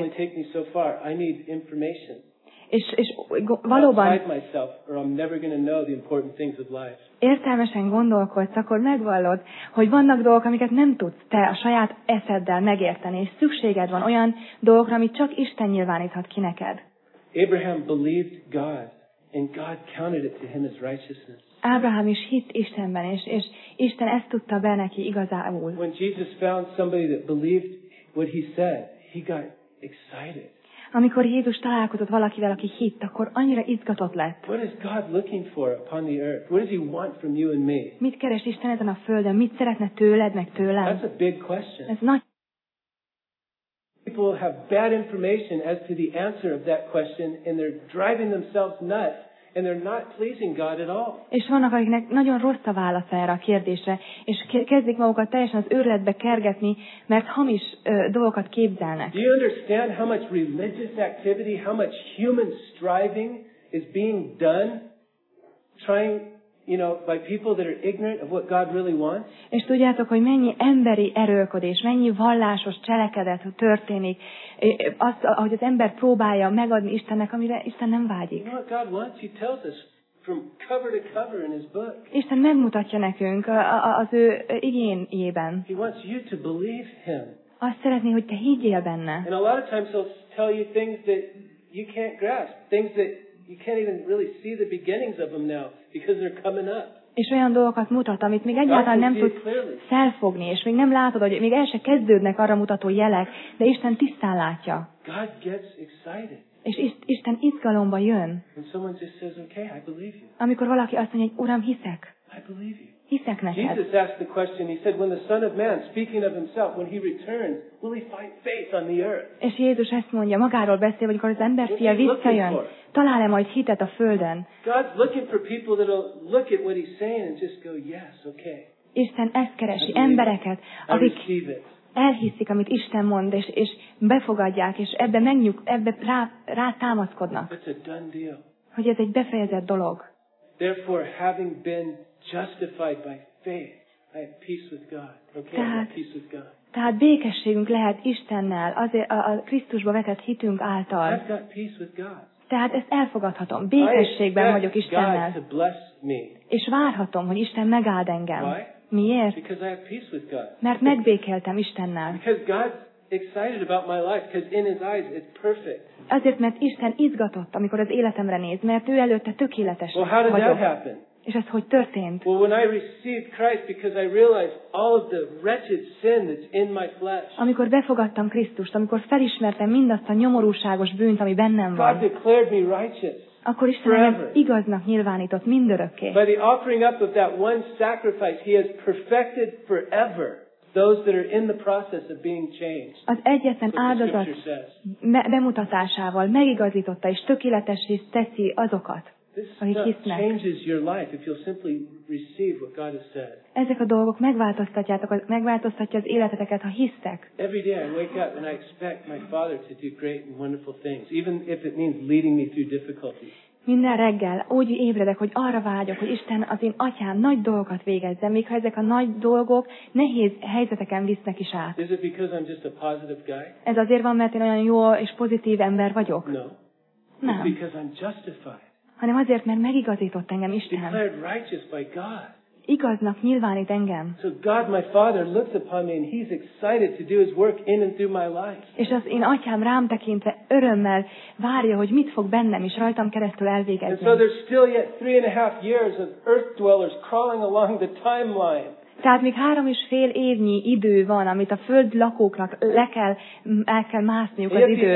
és valóban értelmesen gondolkodsz, akkor megvallod, hogy vannak dolgok, amiket nem tudsz te a saját eszeddel megérteni, és szükséged van olyan dolgokra, amit csak Isten nyilváníthat ki neked. Abraham believed God, and God counted it to him as righteousness. Ábrahám is hitt Istenben, és Isten ezt tudta be neki igazából. When Jesus found somebody that believed what he said, he got excited. Amikor Jézus találkozott valakivel, aki hitt, akkor annyira izgatott lett. What is God looking for upon the earth? What does he want from you and me? Mit keres Isten ezen a földön? Mit szeretne tőled, meg tőlem? That's a big question. Ez nagy. People have bad information as to the answer of that question, and they're driving themselves nuts. And they're not pleasing God at all. És vannak, akiknek nagyon rossz a válasz erre a kérdésre, és kezdik magukat teljesen az őrületbe kergetni, mert hamis dolgokat képzelnek. Do you understand how much religious activity, how much human striving is being done, trying, by people that are ignorant of what God really wants? És tudjátok, hogy mennyi emberi erőlködés, mennyi vallásos cselekedet történik, ahogy az ember próbálja megadni Istennek, amire Isten nem vágyik. You know what God wants? He tells us from cover to cover in His book. Isten megmutatja nekünk az ő igényében. He wants you to believe Him. Azt szeretné, hogy te higgyél benne. And a lot of times He'll tell you things that you can't grasp, things that you can't even really see the beginnings of them now because they're coming up. És olyan dolgokat mutat, amit még egyáltalán nem tudsz felfogni, és még nem látod, hogy még el se kezdődnek arra mutató jelek, de Isten tisztán látja. God gets excited. És Isten izgalomba jön. When someone just says, "Okay, I believe you." Amikor valaki azt mondja, hogy Uram, hiszek. I believe you. Hiszek neked. Jesus asked the question, he said, when the Son of Man, speaking of himself, when he returns, will he find faith on the earth? És Jézus ezt mondja, magáról beszél, hogy amikor az emberfia visszajön, talál-e majd hitet a földön? God's looking for people that'll look at what he's saying and just go, yes, okay. Isten ezt keresi, embereket, akik elhiszik, amit Isten mond, és befogadják, és ebbe rá támaszkodnak. It's a done deal. Hogy ez egy befejezett dolog. Therefore, having been justified by faith, I have peace with God. Okay, I have peace with God. Tehát békességünk lehet Istennel, azért a Krisztusba vetett hitünk által. I've got peace with God. Tehát ezt elfogadhatom. Békességben vagyok Istennel. És várhatom, hogy Isten megáld engem. Why? Miért? Because I have peace with God. Mert megbékéltem Istennel. Because God's excited about my life, because in His eyes it's perfect. Azért, mert Isten izgatott, amikor az életemre néz, mert ő előtte tökéletes Well, how did vagyok. that happen? És ez hogy történt? Well, when I received Christ, because I realized all of the wretched sin that's in my flesh. Amikor befogadtam Krisztust, amikor felismertem mindazt a nyomorúságos bűnt, ami bennem van. God declared me righteous. Akkor Isten engem igaznak nyilvánított mindörökké. By the offering up of that one sacrifice, He has perfected forever those that are in the process of being changed. Az egyetlen áldozat bemutatásával megigazította és tökéletessé teszi azokat. akik hisznek. Changes your life if you'll simply receive what God has said. Ezek a dolgok megváltoztatja az életeteket, ha hisztek. Every day I wake up and I expect my Father to do great and wonderful things, even if it means leading me through difficulties. Minden reggel úgy ébredek, hogy arra vágyok, hogy Isten, az én atyám nagy dolgokat végezzen, még ha ezek a nagy dolgok nehéz helyzeteken visznek is át. Is it because I'm just a positive guy? Ez azért van, mert én olyan jó és pozitív ember vagyok? No. Nem. It's because I'm justified. Hanem azért, mert megigazított engem Isten. Declared righteous by God. Igaznak nyilvánít engem. So God, my Father, looks upon me and He's excited to do His work in and through my life. És az én atyám rám tekintve örömmel várja, hogy mit fog bennem és rajtam keresztül elvégezni. And so there's still yet 3.5 years of earth dwellers crawling along the timeline. Tehát még 3,5 évnyi idő van, amit a föld lakóknak el kell mászniuk az időn.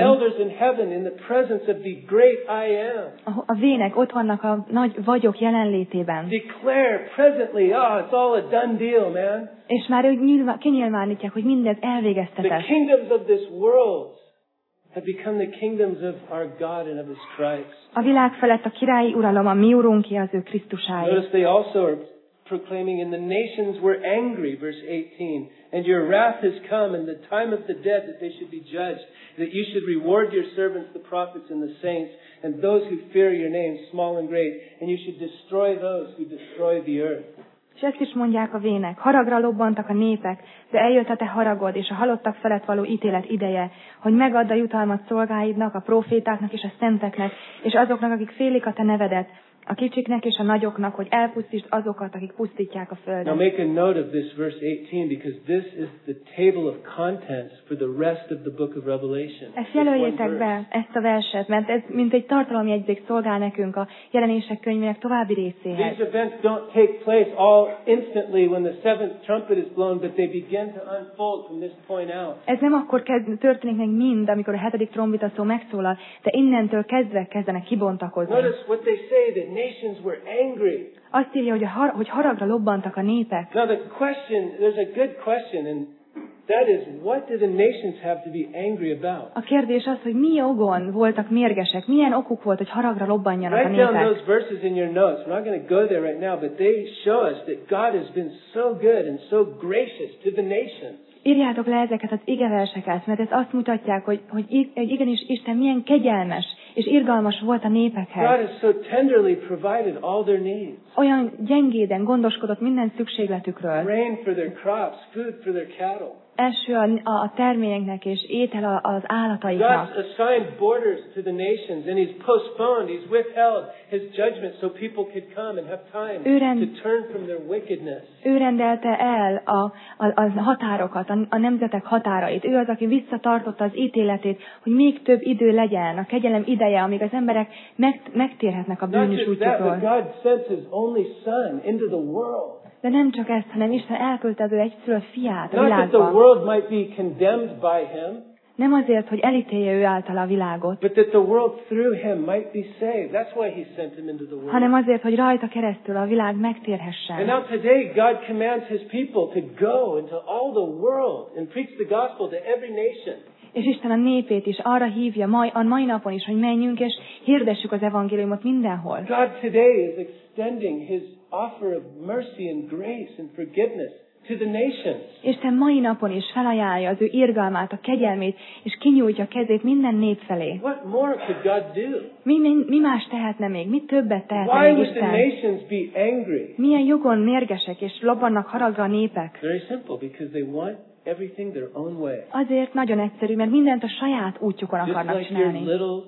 A vének ott vannak a nagy vagyok jelenlétében. Declare presently, it's all a done deal, man. És már ők kinyilvánítják, hogy mindez elvégeztetett. The kingdoms of this world have become the kingdoms of our God and of His Christ. A világ felett a királyi uralom a mi urunké, az ő Krisztusáé. Notice they also are proclaiming, and the nations were angry, verse 18, and your wrath has come, and the time of the dead that they should be judged, that you should reward your servants, the prophets and the saints, and those who fear your name, small and great, and you should destroy those who destroy the earth. És ezt is mondják a vének, haragra lobbantak a népek, de eljött a te haragod, és a halottak felett való ítélet ideje, hogy megadd a jutalmat szolgáidnak, a prófétáknak és a szenteknek, és azoknak, akik félik a te nevedet, a kicsiknek és a nagyoknak, hogy elpusztítsd azokat, akik pusztítják a földet. Now make a note of this verse 18, because this is the table of contents for the rest of the book of Revelation. Ezt jelöljétek be, ezt a verset, mert ez mint egy tartalomjegyzék szolgál nekünk a jelenések könyvének további részéhez. These events don't take place all instantly when the seventh trumpet is blown, but they begin to unfold from this point out. Ez nem akkor történik meg mind, amikor a 7. trombita szó megszólal, de innentől kezdve kezdenek kibontakozni. Notice what they say, that nations were angry. Azt írja, hogy haragra lobbantak a népek. Now the question, there's a good question, and that is, what did the nations have to be angry about? A kérdés az, hogy mi jogon voltak mérgesek, milyen okuk volt, hogy haragra lobbanjanak a Write down népek. those verses in your notes. We're not going to go there right now, but they show us that God has been so good and so gracious to the nations. Írjátok le ezeket az igeverseket, mert ez azt mutatják, hogy igenis Isten milyen kegyelmes és irgalmas volt a népekhez. God has so tenderly provided all their needs. Olyan gyengéden gondoskodott minden szükségletükről. Rain for their crops, food for their cattle. Eső a terményeknek és étel az állataiknak. God's assigned borders to the nations, and He's postponed, He's withheld His judgment so people could come and have time to turn from their wickedness. Ő rendelte el a határokat, a nemzetek határait. Ő az, aki visszatartotta az ítéletét, hogy még több idő legyen, a kegyelem ideje, amíg az emberek megtérhetnek a bűnös útjukról. God sent His only Son into the world. De nem csak ezt, hanem Isten elküldte az ő egyszülött fiát a Not that the világba. world might be condemned by Him, Nem azért, hogy elítélje ő által a világot, but that the world through Him might be saved. That's why He sent Him into the world. hanem azért, hogy rajta keresztül a világ megtérhessen. And now today God commands His people to go into all the world and preach the gospel to every nation. És Isten a népét is arra hívja a mai napon is, hogy menjünk és hirdessük az evangéliumot mindenhol. God today is extending His offer of mercy and grace and forgiveness to the nations. Isten mai napon is felajánlja az ő irgalmát, a kegyelmét, és kinyújtja kezét minden nép felé. What more could God do? Mi más tehetne még? Mi többet tehetne Why még would the Isten? nations be angry? Milyen jogon mérgesek és lobbannak haragra a népek? Very simple, because they want everything their own way. Azért nagyon egyszerű, mert mindent a saját útjukon Just akarnak like your csinálni. little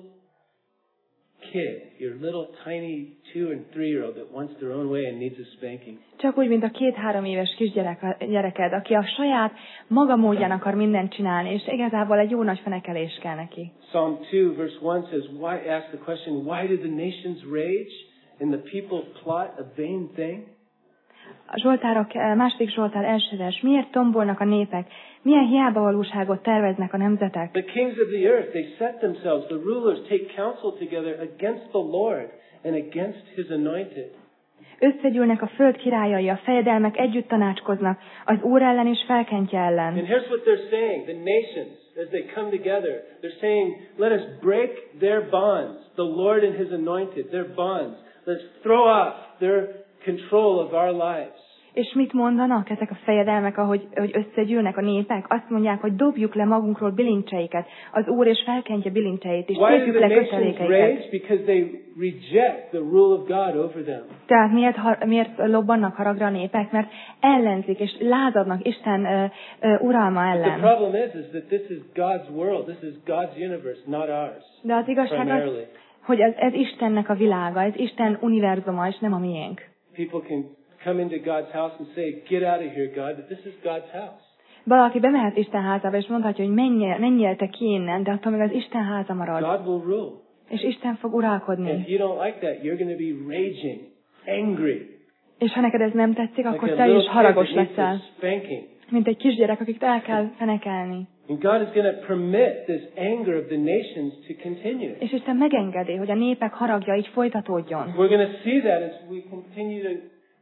kid, your little tiny 2- and 3-year-old that wants their own way and needs a spanking. Csak úgy, mint a 2-3 éves kisgyereked, aki a saját maga módján akar mindent csinálni, és igazából egy jó nagy fenekelés kell neki. Psalm 2 verse 1 says, ask the question, why do the nations rage and the people plot a vain thing? A Zsoltárok, második Zsoltár első vers. Miért tombolnak a népek? Milyen hiábavalóságot terveznek a nemzetek? The kings of the earth, they set themselves, the rulers take counsel together against the Lord and against His anointed. Összegyűlnek a föld királyai, a fejedelmek együtt tanácskoznak, az Úr ellen és felkentje ellen. And here's what they're saying, the nations, as they come together, they're saying, let us break their bonds, the Lord and His anointed, their bonds. Let's throw off their control of our lives. És mit mondanak ezek a fejedelmek, hogy összegyűlnek a népek? Azt mondják, hogy dobjuk le magunkról bilincseiket. Az Úr és felkentje bilincseit, és tépjük le kötelékeiket. Because they reject the rule of God over them. Tehát miért lobbannak haragra a népek? Mert ellenzik és lázadnak Isten uralma ellen. The problem is that this is God's world, this is God's universe, not ours. De az igazság az, hogy ez Istennek a világa, ez Isten univerzuma, és nem a miénk. People can come into God's house and say, "Get out of here, God," but this is God's house. Valaki bemehet Isten házába, és mondhatja, hogy menjél te ki innen, de attól még az Isten háza marad. God will rule. És Isten fog uralkodni. If you don't like that, you're going to be raging, angry. És ha neked ez nem tetszik, akkor te is haragos leszel. Mint egy kisgyerek, akit el kell fenekelni. And God is going to permit this anger of the nations to continue. És Isten megengedi, hogy a népek haragja így folytatódjon. We're going to see that as we continue to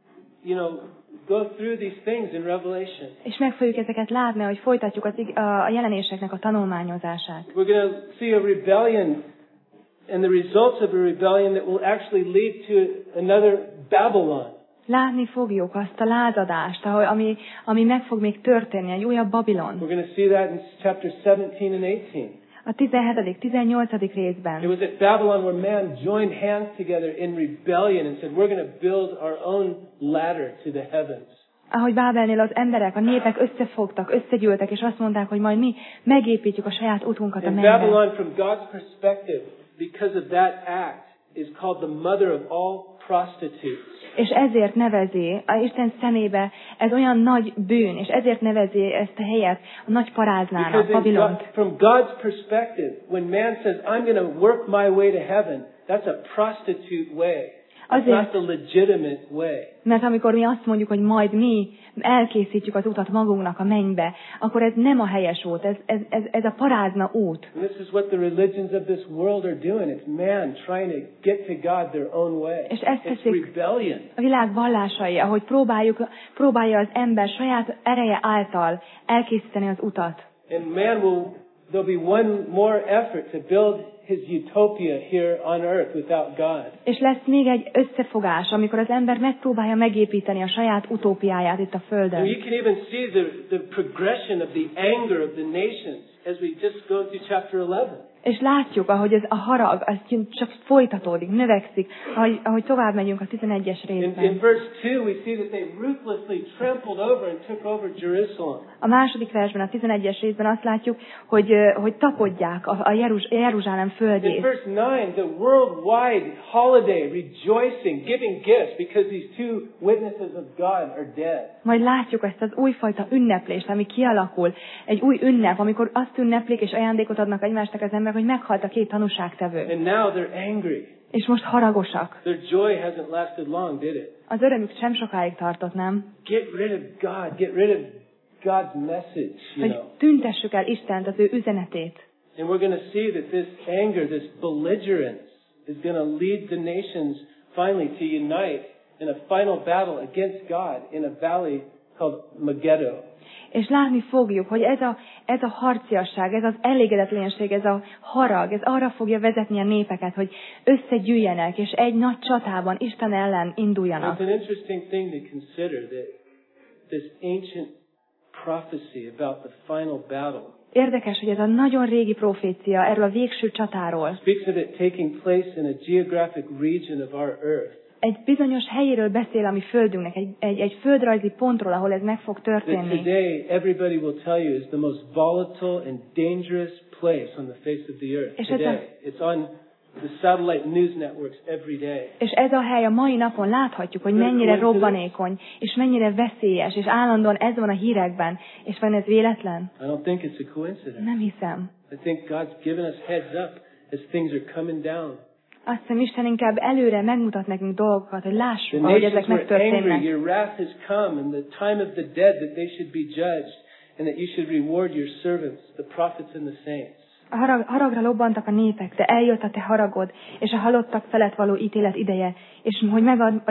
go through these things in Revelation. És meg fogjuk ezeket látni, hogy folytatjuk a jelenéseknek a tanulmányozását. We're going to see a rebellion and the results of a rebellion that will actually lead to another Babylon. Látni fogjuk azt a lázadást, ami meg fog még történni, egy újabb Babilon. We're going to see that in chapter 17 and 18. A 17., 18. részben. It was at Babylon where man joined hands together in rebellion and said, we're going to build our own ladder to the heavens. Ahogy Bábelnél az emberek, a népek összefogtak, összegyűltek, és azt mondták, hogy majd mi megépítjük a saját utunkat a mennybe. Babylon, from God's perspective, because of that act, is called the mother of all prostitutes. És ezért nevezi, a Isten szemébe ez olyan nagy bűn, és ezért nevezi ezt a helyet a nagy paráznának, Babilont. From God's perspective, when man says, I'm going to work my way to heaven, that's a prostitute way. That's not the legitimate way. Mert amikor mi azt mondjuk, hogy majd mi elkészítjük az utat magunknak a mennybe, akkor ez nem a helyes út, ez a parázna út. And this is what the religions of this world are doing. It's man trying to get to God their own way. És ezt teszik rebellion. A világ vallásai, ahogy próbálja az ember saját ereje által elkészíteni az utat. And man there'll be one more effort to build his utopia here on earth without God. És lesz még egy összefogás, amikor az ember megpróbálja megépíteni a saját utópiáját itt a földön. You can even see the progression of the anger of the nations as we just go through chapter 11. És látjuk, ahogy ez a harag, az csak folytatódik, növekszik, ahogy tovább megyünk a 11-es részben. In verse 2 we see that they ruthlessly trampled over and took over Jerusalem. A második versben, a 11-es részben azt látjuk, hogy takodják a Jeruzsálem földjét. In verse 9, the worldwide holiday, rejoicing, giving gifts because these two witnesses of God are dead. Majd látjuk ezt az újfajta ünneplést, ami kialakul. Egy új ünnep, amikor azt ünneplik és ajándékot adnak egymásnak az emberek, hogy meghalt a két tanúságtevő. And now they're angry. És most haragosak. Their joy hasn't lasted long, did it? Az örömük sem sokáig tartott, nem? Get rid of God. Get rid of God's message, you know. Tüntessük el Istent, az ő üzenetét. And we're going to see that this anger, this belligerence is going to lead the nations finally to unite in a final battle against God in a valley called Megiddo. És látni fogjuk, hogy ez a harciasság, ez az elégedetlenség, ez a harag, ez arra fogja vezetni a népeket, hogy összegyűjjenek, és egy nagy csatában Isten ellen induljanak. It's an interesting thing to consider that this ancient prophecy about the final battle. Érdekes, hogy ez a nagyon régi profécia erről a végső csatáról. Speaks of it taking place in a geographic region of our earth. Egy bizonyos helyéről beszél a mi földünknek, egy földrajzi pontról, ahol ez meg fog történni. That today everybody will tell you is the most volatile and dangerous place on the face of the earth today. It's on the satellite news networks every day. És ez a hely a mai napon láthatjuk, hogy mennyire robbanékony, és mennyire veszélyes, és állandóan ez van a hírekben. És van ez véletlen? I don't think it's a coincidence. Nem hiszem. I think God's given us heads up as things are coming down. Azt hiszem, Isten inkább előre megmutat nekünk dolgokat, hogy lássuk, ahogy ezek megtörténnek. Your wrath has come, and the time of the dead that they should be judged, and that you should reward your servants, the prophets and the saints. A haragra lobbantak a népek, de eljött a te haragod, és a halottak felett való ítélet ideje, és hogy megad a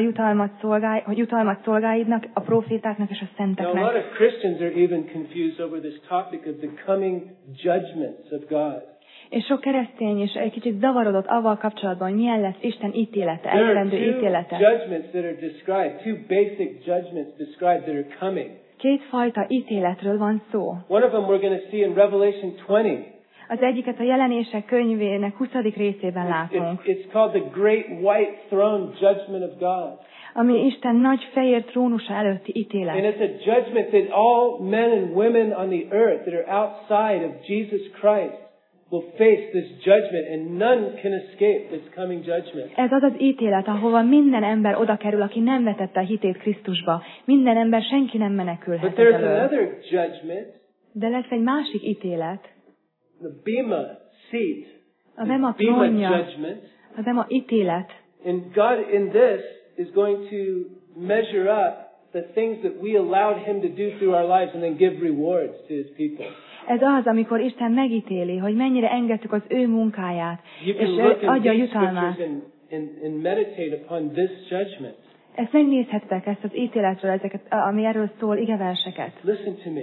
jutalmat szolgáidnak, a profétáknak és a szenteknek. Now, a lot of Christians are even confused over this topic of the coming judgments of God. És sok keresztény is egy kicsit zavarodott avval kapcsolatban, hogy milyen lesz Isten ítélete, eljövendő ítélete. Judgments that are described, two basic judgments described that are coming. Két fajta ítéletről van szó. One of them we're going to see in Revelation 20. Az egyiket a Jelenések könyvének 20. részében látunk. It's called the Great White Throne Judgment of God. Ami Isten nagy fehér trónusa előtti ítélet. And it's a judgment that all men and women on the earth that are outside of Jesus Christ will face this judgment, and none can escape this coming judgment. Ez az az ítélet, ahova minden ember oda kerül, aki nem vetette a hitét Krisztusba. Minden ember, senki nem menekülhet But there's elől. another judgment, De lesz egy másik ítélet, the Bema seat, a Bema the Bema trónja, judgment. a Bema ítélet. And God in this is going to measure up the things that we allowed Him to do through our lives and then give rewards to His people. Ez az, amikor Isten megítéli, hogy mennyire engedtük az ő munkáját, You can és look in adja a these jutalmát. scriptures and meditate upon this judgment. Ezt megnézhetitek, ezt az ítéletről, ezeket, ami erről szól, igeverseket. Listen to me.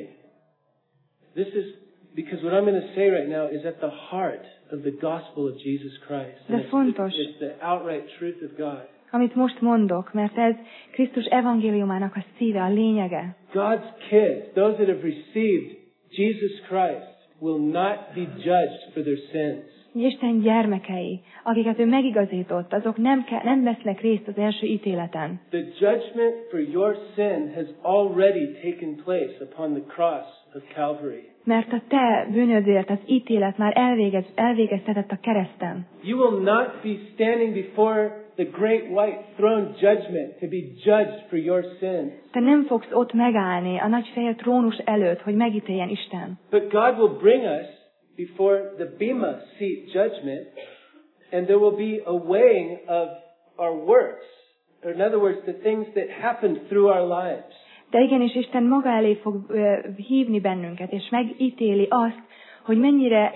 This is because what I'm going to say right now is at the heart of the gospel of Jesus Christ. De fontos. It's the outright truth of God. Amit most mondok, mert ez Krisztus evangéliumának a szíve, a lényege. God's kids, those that have received Jesus Christ, will not be judged for their sins. Isten gyermekei, akiket ő megigazított, azok nem vesznek részt az első ítéleten. The judgment for your sin has already taken place upon the cross of Calvary. Mert a te bűnödért az ítélet már elvégeztetett a kereszten. You will not be standing before the great white throne judgment to be judged for your sins. Te nem fogsz ott megállni a nagy fehér trónus előtt, hogy megítéljen Isten. But God will bring us before the Bema seat judgment, and there will be a weighing of our works. Or in other words, the things that happened through our lives. De igenis Isten maga elé fog hívni bennünket, és megítéli azt, hogy mennyire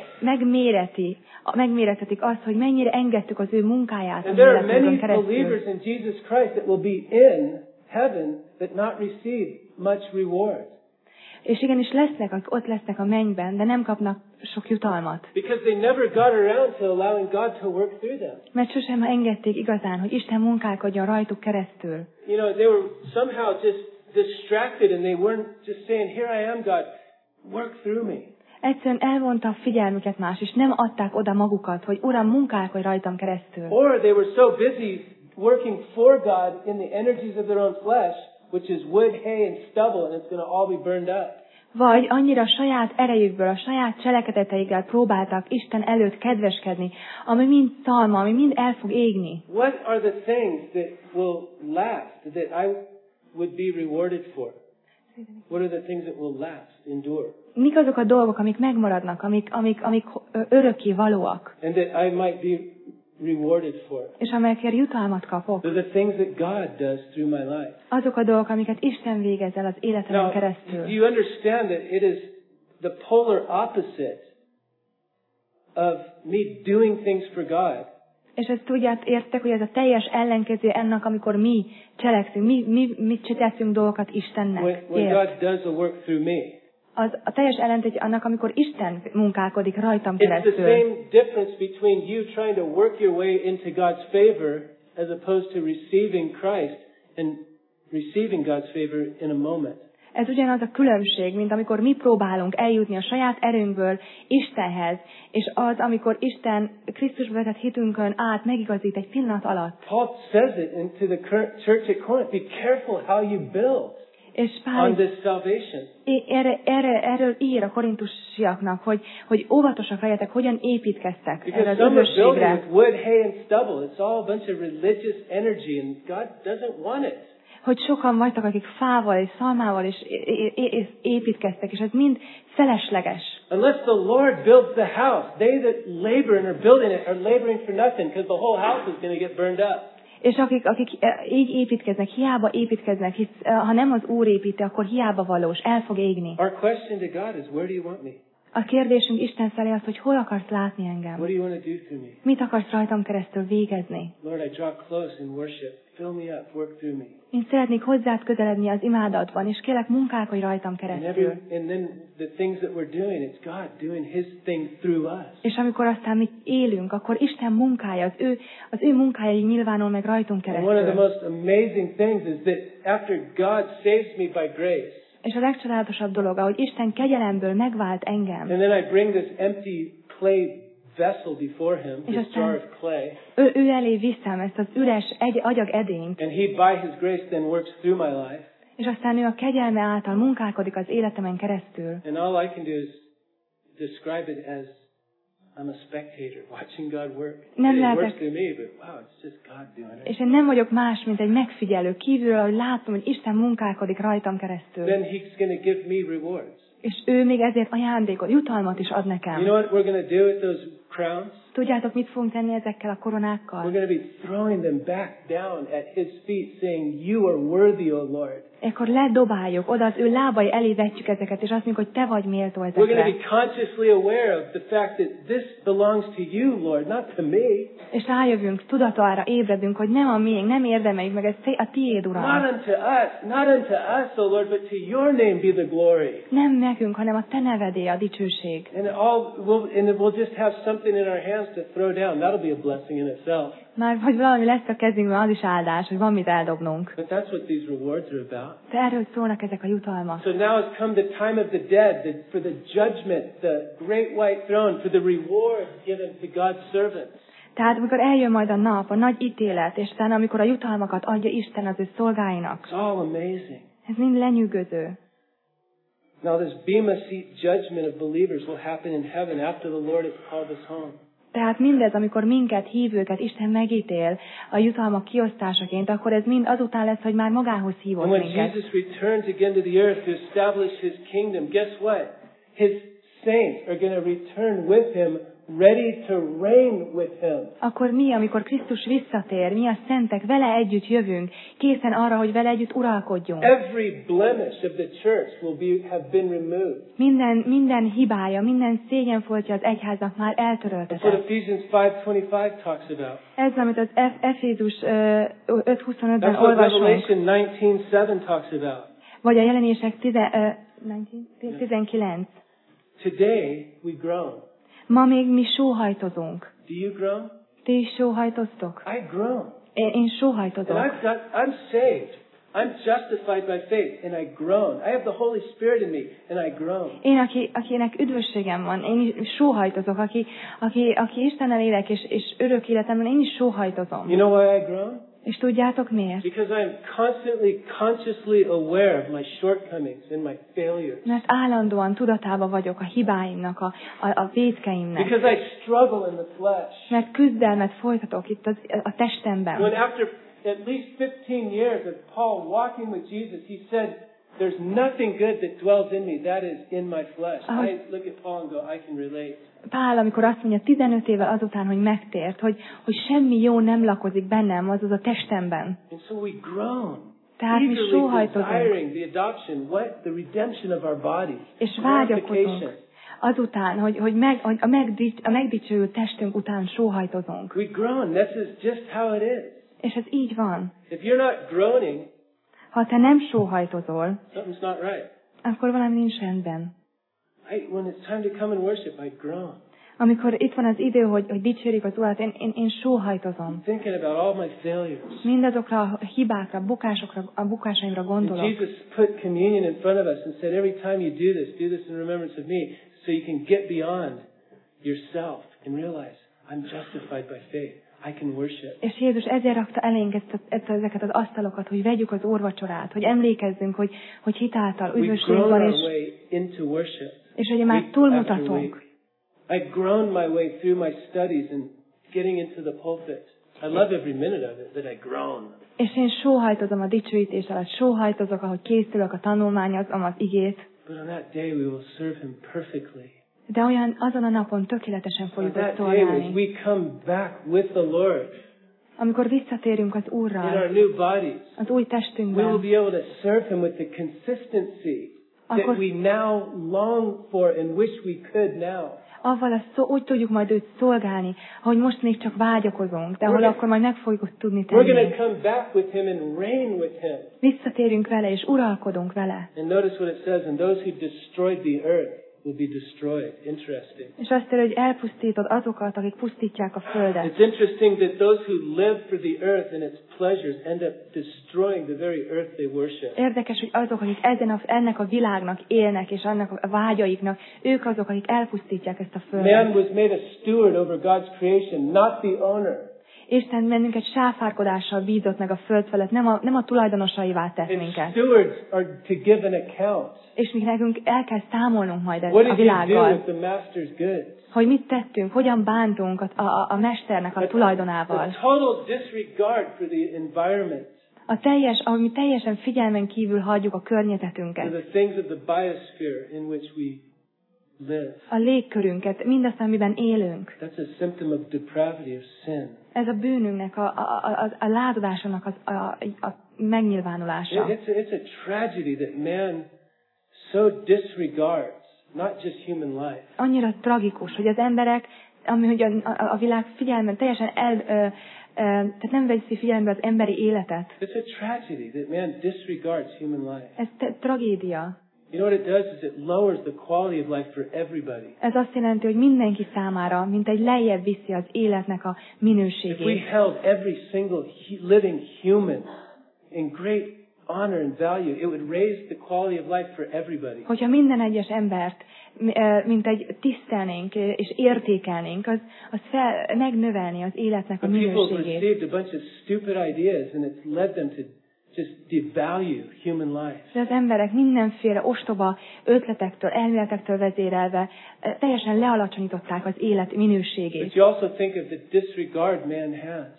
megméretetik azt, hogy mennyire engedtük az ő munkáját az életünkön keresztül. believers in Jesus Christ that will be in heaven that not receive much reward. És igenis lesznek, akik ott lesznek a mennyben, de nem kapnak sok jutalmat. Because they never got around to allowing God to work through them. Mert sosem engedték igazán, hogy Isten munkálkodjon rajtuk keresztül. You know, they were somehow just distracted and they weren't just saying, "Here I am, God, work through me." Egyszerűen elvonta a figyelmüket más, és nem adták oda magukat, hogy Uram, munkálkodj rajtam keresztül. Or they were so busy working for God in the energies of their own flesh, which is wood, hay and stubble, and it's going to all be burned up. Vagy annyira a saját erejükből, a saját cselekedeteikkel próbáltak Isten előtt kedveskedni, ami mind szalma, ami mind el fog égni. What are the things that will last, that I would be rewarded for? What are the things that will last, endure? Mik azok a dolgok, amik megmaradnak, amik örökké valóak, And that I might be rewarded for? és amelyekért jutalmat kapok? They're the things that God does through my life. Azok a dolgok, amiket Isten végez el az életemen Now, keresztül. do you understand that it is the polar opposite of me doing things for God? És ezt értek, hogy ez a teljes ellenkező ennek, amikor mi cselekszünk, mi teszünk dolgokat Istennek. When God does a work through me. A teljes ellentétje annak, amikor Isten munkálkodik rajtam It's the keresztül. same difference between you trying to work your way into God's favor as opposed to receiving Christ and receiving God's favor in a moment. Ez ugyanaz a különbség, mint amikor mi próbálunk eljutni a saját erőnkből Istenhez, és az, amikor Isten Krisztusba vetett hitünkön át megigazít egy pillanat alatt. Paul says it into the current church at Corinth. Be careful how you build És on Pál this salvation. erről ír a korintusiaknak, hogy óvatosak legyetek, hogyan építkeztek erre Because az some are building üdvösségre. with wood, hay, and stubble. It's all a bunch of religious energy, and God doesn't want it. Hogy sokan vagytok, akik fával és szalmával is építkeztek, és ez mind felesleges. Unless the Lord builds the house, they that labor and are building it are laboring for nothing, because the whole house is going to get burned up. És akik így építkeznek, hiába építkeznek, hisz ha nem az Úr építi, akkor hiába valós, el fog égni. Our question to God is, where do you want me? A kérdésünk Isten felé az, hogy hol akarsz látni engem? What do you want to do through me? Mit akarsz rajtam keresztül végezni? Lord, I draw close in worship. Fill me up, work through me. Én szeretnék hozzád közeledni az imádatban, és kérlek munkálkodj rajtam keresztül. And then the things that we're doing, it's God doing His thing through us. És amikor aztán mi élünk, akkor Isten munkája, az ő munkája nyilvánul meg rajtunk And one of the keresztül. most amazing things is that after God saves me by grace, És a legcsodálatosabb dolog, hogy Isten kegyelemből megvált engem. and then I bring this empty clay vessel before Him, És this jar aztán of clay, ő elé viszem ezt az üres agyag edényt, and He, by His grace, then works through my life. és aztán ő a kegyelme által munkálkodik az életemen keresztül. And all I can do is describe it as I'm a spectator watching God work. Nem It lehetek- works through me, but wow, it's just God doing it. És én nem vagyok más, mint egy megfigyelő kívülről, hogy látom, hogy Isten munkálkodik rajtam keresztül. Then He's going to give me rewards. És ő még ezért ajándékot, jutalmat is ad You nekem. know what we're going to do with those crowns? Tudjátok, mit fogunk tenni ezekkel a We're koronákkal? going to be throwing them back down at His feet, saying, "You are worthy, O Lord." Ekkor ledobáljuk, oda az ő lábai elé vetjük ezeket, és azt mondjuk, hogy te vagy méltó We're going to ezekre. be consciously aware of the fact that this belongs to You, Lord, not to me. És rájövünk, tudatára ébredünk, hogy nem a miénk, nem érdemeljük meg, ez a tiéd, Not Uram. not unto us, O Lord, but to Your name be the glory. Nem nekünk, hanem a te nevedé a dicsőség. And we'll just have something in our hands to throw down. That'll be a blessing in itself. Már hogy valami lesz a kezünkben, az is áldás, hogy van mit eldobnunk. But that's what these rewards are about. De erről szólnak ezek a jutalmak. So now has come the time of the dead, for the judgment, the great white throne, for the reward given to God's servants. Tehát amikor eljön majd a nap, a nagy ítélet, és utána amikor a jutalmakat adja Isten az ő szolgáinak. It's all amazing. Ez mind lenyűgöző. Now this Bema seat judgment of believers will happen in heaven after the Lord has called us home. Tehát mindez, amikor minket, hívőket Isten megítél a jutalmak kiosztásaként, akkor ez mind azután lesz, hogy már magához hívott And when minket. Jesus returns again to the earth to establish His kingdom, guess what? His saints are going to return with Him, ready to reign with Him. Akkor mi, amikor Krisztus visszatér, mi a szentek, vele együtt jövünk, készen arra, hogy vele együtt uralkodjunk. Every blemish of the church have been removed. Minden hibája, minden szégyenfoltja az egyháznak már That's what eltöröltetett. Ephesians 5:25 talks about. Ez, amit az Efézus 5:25-ben That's what olvasunk, Revelation 19:7 talks about. vagy a jelenések 19. Today we groan. Ma még mi sóhajtozunk. Do you groan? Ti is sóhajtoztok? I groan. Én sóhajtozok. And I'm saved. I'm justified by faith, and I groan. I have the Holy Spirit in me, and I groan. Én, akinek üdvösségem van, én is sóhajtozok. Aki Istennel élek, és örök életemben, én is sóhajtozom. You know why I groan? És tudjátok miért? Because I'm constantly, consciously aware of my shortcomings and my failures. Mert állandóan tudatában vagyok a hibáimnak, a vétkeimnek. Because I struggle in the flesh. Mert küzdelmet folytatok itt a testemben. When after at least 15 years of Paul walking with Jesus, he said, "There's nothing good that dwells in me, that is in my flesh." I look at Paul and go, I can relate. Pál, amikor azt mondja 15 évvel azután, hogy megtért, hogy semmi jó nem lakozik bennem, azaz a testemben. And so we groan. Tehát mi Eagerly sóhajtozunk, desiring the adoption, the redemption of our bodies. és vágyakozunk azután, hogy a megdicsőült testünk után sóhajtozunk. We groan. This is just how it is. És ez így van. If you're not groaning, Ha te nem sóhajtozol, something's not right. akkor valami nincs rendben. When it's time to come and worship, I groan. Amikor itt van az idő, hogy dicsérjük az Urat, én sóhajtozom. Thinking about all my failures. Mindazokra a hibákra, a bukásaimra And gondolok. Jesus put communion in front of us and said, every time you do this in remembrance of me, so you can get beyond yourself and realize I'm justified by faith. I can worship. És Jézus ezért rakta elénk ezeket az asztalokat, hogy vegyük az úrvacsorát, hogy emlékezzünk, hogy hitáltal We üdvösség groan van, our way into worship. és hogy már Week after túlmutatunk. week. I groan my way through my studies and getting into the pulpit. I love every minute of it, that I groan. És én sóhajtozom a dicsőítés alatt, sóhajtozok, ahogy készülök a tanulmányozom az igét. But on that day we will serve Him perfectly. De azon a napon tökéletesen On fogjuk őt that day as szolgálni. we come back with the Lord Amikor visszatérünk az in our Úrral, new bodies, az új we will testünkben, be able to serve Him with the consistency that we now long for and wish we could now. Avval úgy tudjuk majd őt szolgálni, hogy most még csak vágyakozunk, de ahol akkor majd meg fogjuk tudni We're going tenni. to come back with him and reign with him. Visszatérünk vele, és uralkodunk vele. And notice what it says, and those who destroyed the earth will be destroyed. Interesting. És azt írja, hogy elpusztítod azokat, akik pusztítják a földet. It's interesting that those who live for the earth and its pleasures end up destroying the very earth they worship. Érdekes, hogy azok, akik ennek a világnak élnek, és annak a vágyaiknak, ők azok, akik elpusztítják ezt a földet. Man was made a steward over God's creation, not the owner. Isten bennünket sáfárkodással bízott meg a föld felett, nem a tulajdonosaivá tett And minket. stewards are to give an account. És mi nekünk el kell számolnunk majd What a did you do világgal, with the master's goods? hogy mit tettünk, hogyan bántunk a mesternek a tulajdonával. A total disregard for the environment. Ahogy mi teljesen figyelmen kívül hagyjuk a For környezetünket, the things of the biosphere in which we live. a légkörünket, mindazt, amiben élünk. That's a symptom of depravity, of sin. Ez a bűnünknek, a lázadásunknak a megnyilvánulása. It's a tragedy that man so disregards not just human life. Annyira tragikus, hogy az emberek, hogy a világ figyelmen teljesen tehát nem veszi figyelembe az emberi életet. It's a tragedy that man disregards human life. Ez tragédia. You know what it does is it lowers the quality of life for everybody. Ez azt jelenti, hogy mindenki számára, mint egy lejjebb viszi az életnek a If we minőségét. held every single living human in great honor and value, it would raise the quality of life for everybody. Hogyha minden egyes embert mint egy tisztelnénk és értékelnénk, az megnövelni az életnek a But people have minőségét. received a bunch of stupid ideas and it's led them to just devalue human life. De az emberek mindenféle ostoba ötletektől, elméletektől vezérelve teljesen lealacsonyították az élet But minőségét. you also think of the disregard man has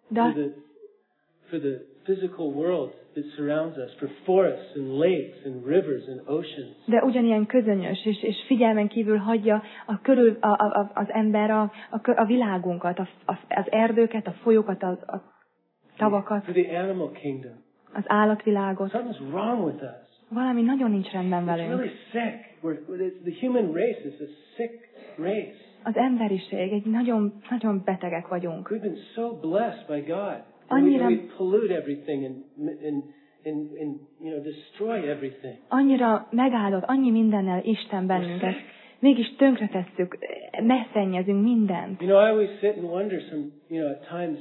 for the physical world that surrounds us, for forests and lakes and rivers and oceans. De ugyanilyen közönyös és figyelmen kívül hagyja az ember a világunkat, az erdőket, a folyókat, a tavakat, For the animal kingdom. az állatvilágot. Something's wrong with us. Valami nagyon nincs rendben It's velünk. really sick. The human race is a sick race. Az emberiség, egy nagyon betegek vagyunk. We've been so blessed by God. Annyira- We pollute everything and destroy everything. Annyira megáldott, annyi mindennel Isten bennünket. Mégis tönkretesszük, megszennyezünk mindent. You know, I always sit and wonder at times,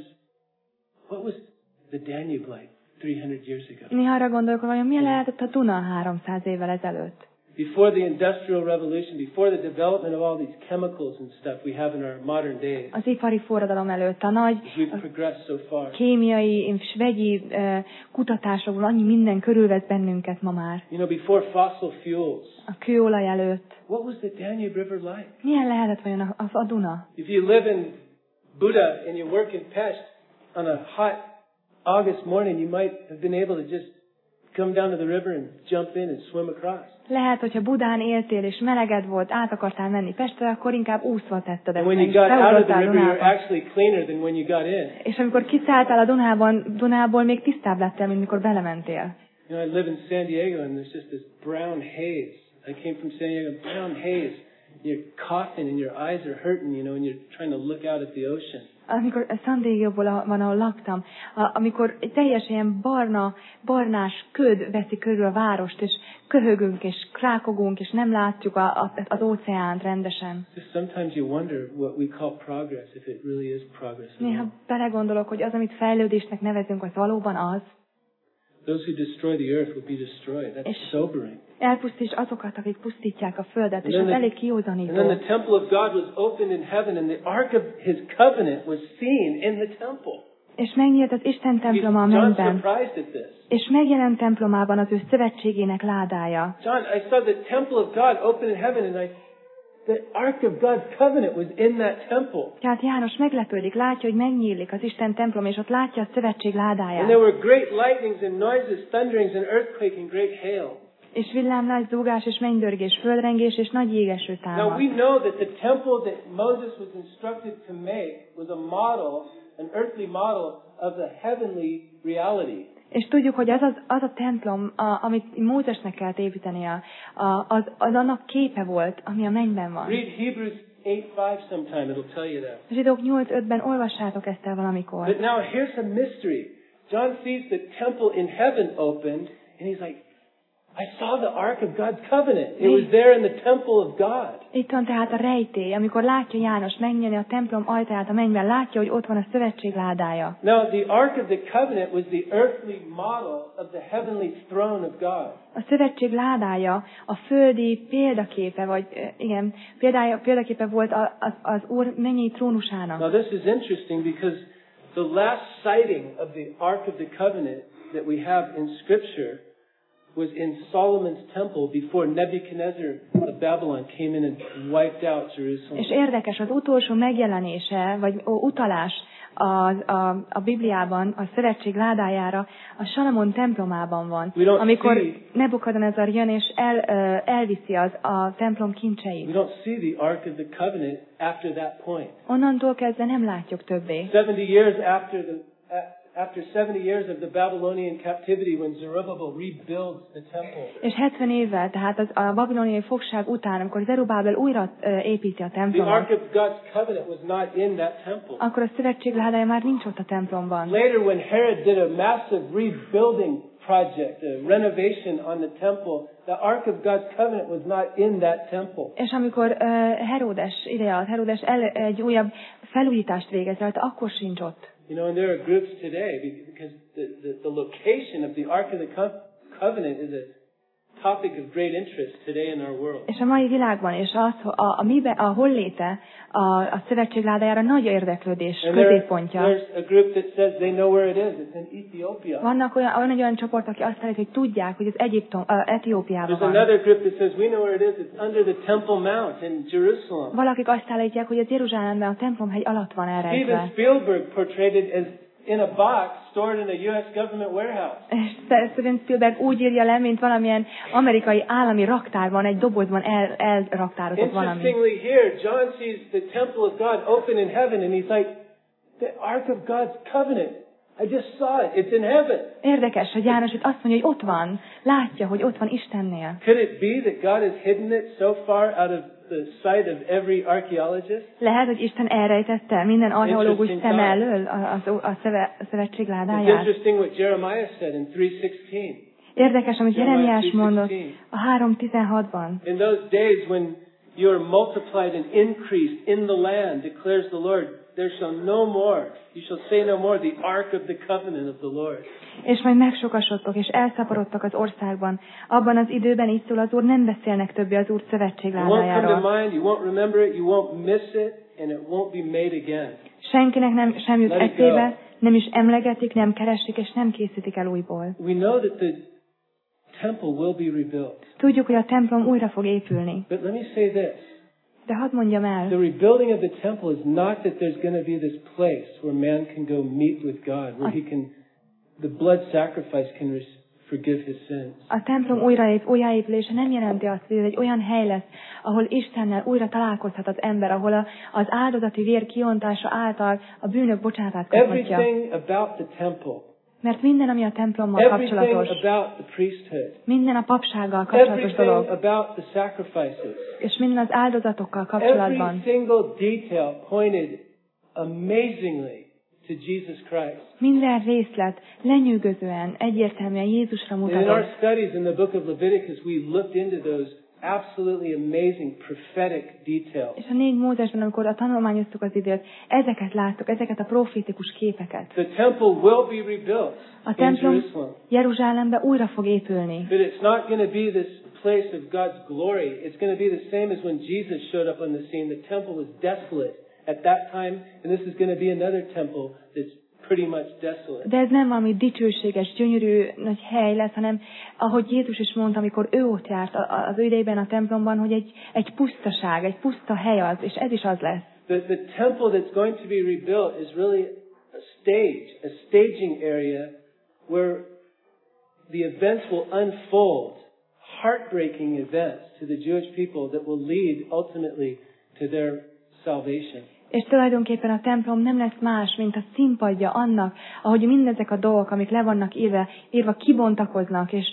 what was the Danube like 300 years ago? Néha arra gondolok, hogy vajon mi lehetett a Duna 300 évvel ezelőtt? Before the Industrial Revolution, before the development of all these chemicals and stuff we have in our modern days, Az ipari forradalom előtt a nagy we've progressed so far. kémiai és vegyi kutatásokból annyi minden körülvesz bennünket ma már. You know, before fossil fuels, A kőolaj előtt. what was the Danube River like? Milyen lehetett vajon a Duna? If you live in Buda and you work in Pest on a hot August morning, you might have been able to just come down to the river and jump in and swim across. Lehet, hogyha Budán éltél és meleged volt, át akartál menni Pestre, akkor inkább úszva tetted And ezt when meg, you és got out of the beugrottál river, you're Dunába. actually cleaner than when you got in. És amikor kiszálltál a Dunából, még tisztább lettél, mint mikor belementél. You know, I live in San Diego and there's just this brown haze. I came from San Diego, brown haze. You're coughing and your eyes are hurting, and you're trying to look out at the ocean. Amikor San Diego-ból van, ahol laktam, amikor teljesen ilyen barnás köd veszi körül a várost, és köhögünk, és krákogunk, és nem látjuk az óceánt rendesen. Just sometimes you wonder what we call progress, if it really is progress. Néha belegondolok, hogy az, amit fejlődésnek nevezünk, az valóban az. Those who destroy the earth will be destroyed. That's sobering. Elpusztíts azokat, akik pusztítják a földet, és And ez then elég And kiózanító. then the temple of God was opened in heaven, and the ark of His covenant was seen in the temple. És megnyílt az Isten temploma a John's mennyben, surprised at this. és megjelent templomában az ő szövetségének ládája. John, I saw the temple of God open in heaven, and the ark of God's covenant was in that temple. Tehát János meglepődik, látja, hogy megnyílik az Isten templom, és ott látja a szövetség And ládáját. there were great lightnings and noises, thunderings and earthquake and great hail. És villámlás, zúgás és mennydörgés, földrengés és nagy jégeső Now támad. we know that the temple that Moses was instructed to make was a model, an earthly model of the heavenly reality. És tudjuk, hogy az a templom, amit Mózesnek kellett építenie, az annak képe volt, ami a mennyben van. Read Hebrews 8:5 sometime, it'll tell you that. Zsidók 8:5-ben olvassátok ezt el valamikor. But now here's a mystery. John sees the temple in heaven opened, and he's like, I saw the Ark of God's covenant. It was there in the temple of God. Itt van tehát a rejtély, amikor látja János megnyílni a templom ajtaját a mennyben, látja, hogy ott van a szövetség ládája. Now, the Ark of the Covenant was the earthly model of the heavenly throne of God. A szövetség ládája a földi példaképe, vagy igen, példaképe volt az Úr mennyi trónusának. Now, this is interesting because the last sighting of the Ark of the Covenant that we have in Scripture was in Solomon's temple before Nebuchadnezzar of Babylon came in and wiped out Jerusalem. És érdekes, az utolsó megjelenése, vagy utalás a Bibliában, a szövetség ládájára a Salamon templomában van, amikor Nebukadnezar jön és elviszi a templom kincseit. We don't see the Ark of the Covenant after that point. Onnantól kezdve nem látjuk többé. 70 years after 70 years of the Babylonian captivity, when Zerubbabel rebuilds the temple. És 70 évvel, tehát a babiloniai fogság után, amikor Zerubábel újra építi a templomot. The Ark of God's covenant was not in that temple. Akkor a szövetség ládája már nincs ott a templomban. Later, when Herod did a massive rebuilding project, a renovation on the temple, the Ark of God's covenant was not in that temple. És amikor Heródes egy újabb felújítást végez rajta, akkor sincs ott. You know, and there are groups today because the location of the Ark of the Covenant is a topic of great interest today in our world. És a mai világban, és az, a holléte a szövetség ládájára nagy érdeklődés középpontja. There's a group that says they know where it is. It's in Ethiopia. Van egy olyan csoport, aki azt állítja, hogy tudják, hogy ez Etiópiában There's van. another group that says we know where it is. It's under the Temple Mount in Jerusalem. Valakik azt állítják, hogy ez Jeruzsálemben a templomhegy alatt van elrejtve. Steven Spielberg portrayed it as in a box stored in a U.S. government warehouse. És Steven Spielberg úgy írja le, mint valamilyen amerikai állami raktárban, egy dobozban elraktározott valami. Interestingly here, John sees the temple of God open in heaven and he's like, the Ark of God's covenant. I just saw it. It's in heaven. Érdekes, hogy János itt azt mondja, hogy ott van. Látja, hogy ott van Istennél. Could it be that God has hidden it so far out of the sight of every archaeologist? Lehet, hogy Isten elrejtette minden archeológus szem elől a szövetség ládáját. It's interesting what Jeremiah said in 3:16. Érdekes, amit Jeremiás mondott a 3:16-ban. In those days when you are multiplied and increased in the land, declares the Lord, there shall no more, you shall say no more, the ark of the covenant of the Lord. És majd megsokasodtok, és elszaporodtak az országban. Abban az időben így szól az Úr, nem beszélnek többé az Úr szövetség ládájáról. It won't come to mind, you won't remember it, you won't miss it, and it won't be made again. Senkinek sem jut eszébe, nem is emlegetik, nem keresik, és nem készítik el újból. We know that the temple will be rebuilt. Tudjuk, hogy a templom újra fog épülni. But let me say this. De hadd mondjam el. The rebuilding of the temple is not that there's going to be this place where man can go meet with God, where the blood sacrifice can forgive his sins. A templom újraépülése nem jelenti azt, hogy ez egy olyan hely lesz, ahol Istennel újra találkozhat az ember, ahol az áldozati vér kiontása által a bűnök bocsánatát kaphatja. Everything about the temple, mert minden, ami a templommal kapcsolatos, minden a papsággal kapcsolatos dolog, és minden az áldozatokkal kapcsolatban, every single detail pointed amazingly to Jesus Christ. Minden részlet lenyűgözően, egyértelműen Jézusra mutatott. In our studies in the book of Leviticus, we looked into those absolutely amazing prophetic details. És a 4 Mózesben, amikor tanulmányoztuk az időt, ezeket láttuk, ezeket a profétikus képeket. The temple will be rebuilt. A templom Jeruzsálembe újra fog épülni. But it's not going to be this place of God's glory. It's going to be the same as when Jesus showed up on the scene. The temple was desolate at that time, and this is going to be another temple that's pretty much desolate. De ez nem valami dicsőséges, gyönyörű nagy hely lesz, hanem ahogy Jézus is mondta, amikor ő ott járt az ő idejében a templomban, hogy egy pusztaság, egy puszta hely az, és ez is az lesz. The temple that's going to be rebuilt is really a stage, a staging area where the events will unfold, heartbreaking events to the Jewish people that will lead ultimately to their salvation. És tulajdonképpen a templom nem lesz más, mint a színpadja annak, ahogy mindezek a dolgok, amik le vannak írva kibontakoznak, és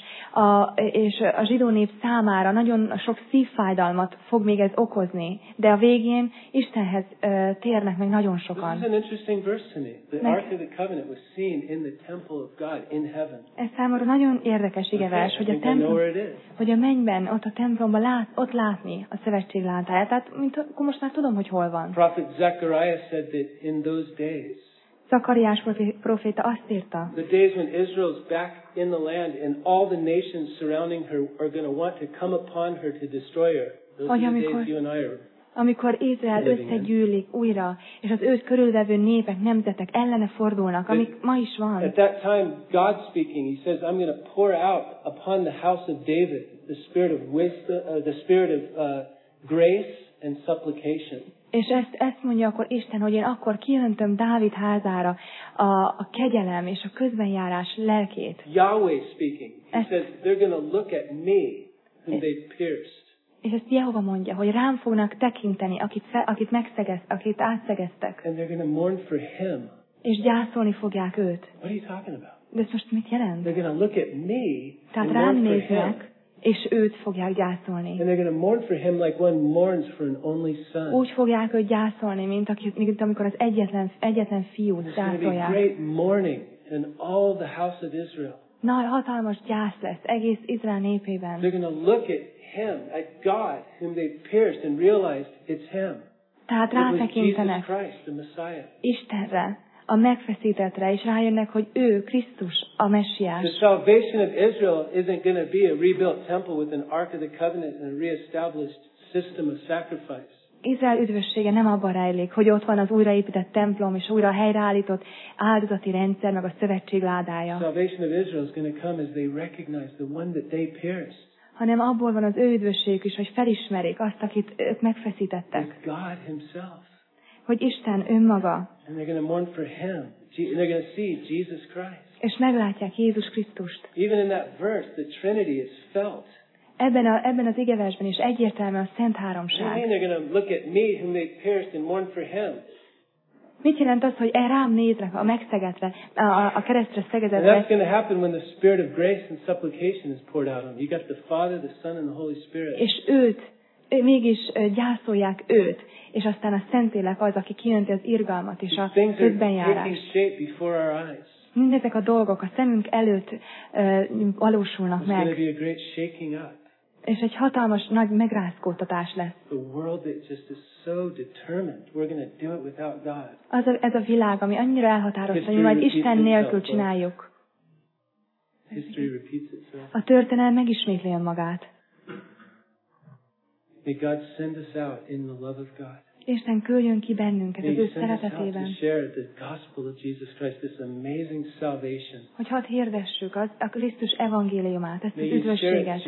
a zsidó nép számára nagyon sok szívfájdalmat fog még ez okozni. De a végén Istenhez térnek meg nagyon sokan. This is an interesting verse to me. The Ark of the Covenant was seen in the temple of God in heaven. Ez számomra nagyon érdekes igevers, hogy a mennyben, ott a templomban ott látni a szövetség látáját. Tehát akkor most már tudom, hogy hol van. Prophet Zechariah said that in those days, Zakariás proféta azt írta, the days when Israel's back in the land and all the nations surrounding her are going to want to come upon her to destroy her. Those are the days you and I are. Amikor Izrael összegyűlik újra, és az őt körülvevő népek, nemzetek ellene fordulnak, amik ma is van. At that time, God speaking, He says, I'm going to pour out upon the house of David the spirit of wisdom, the spirit of grace and supplication. És ezt mondja akkor Isten, hogy én akkor kiöntöm Dávid házára a kegyelem és a közbenjárás lelkét. Yahweh speaking. He says, they're going to look at me, whom they've pierced. És ezt Jehova mondja, hogy rám fognak tekinteni, akit átszegeztek. And they're going to mourn for him. És gyászolni fogják őt. What are you talking about? De ez most mit jelent? They're going to look at me. Tehát rám néznek, és őt fogják gyászolni. And they're going to mourn for him like one mourns for an only son. Úgy fogják őt gyászolni, mint amikor az egyetlen fiút gyászolják. There's going to be great mourning in all the house of Israel. Hatalmas gyász lesz egész Izrael népében. They're going to look at him, at God, whom they pierced, and realized it's him. Tehát rátekintenek Istenre, a megfeszítettre, és rájönnek, hogy ő Krisztus, a Messiás. The salvation of Israel isn't going to be a rebuilt temple with an Ark of the Covenant and a reestablished system of sacrifice. Izrael üdvössége nem abban rejlik, hogy ott van az újraépített templom, és újra helyreállított áldozati rendszer, meg a szövetség ládája. The salvation of Israel is going to come as they recognize the one that they pierced. Hanem abból van az ő üdvösségük is, hogy felismerik azt, akit ők megfeszítettek. God himself. Hogy Isten önmaga. And they're going to mourn for him. And they're going to see Jesus Christ. És meglátják Jézus Krisztust. Even in that verse, the Trinity is felt. Ebben az igeversben is egyértelmű a Szent Háromság. They're going to look at me whom they pierced and mourn for him. Mit jelent az, hogy rám néznek a megszegetre, a keresztre szegedetre? And that's going to happen when the spirit of grace and supplication is poured out on them. You got the Father, the Son and the Holy Spirit. És mégis gyászolják őt, és aztán a Szentlélek az, aki kijönti az irgalmat és a közbenjárást. Mindezek a dolgok a szemünk előtt valósulnak meg. És egy hatalmas nagy megrázkódtatás lesz. Ez a világ, ami annyira elhatározta, hogy majd Isten nélkül csináljuk. A történelem megismétli önmagát. Isten küldjön ki bennünket az ő szeretetében, hogy hadd hirdessük a Krisztus evangéliumát, ezt az üdvösséget.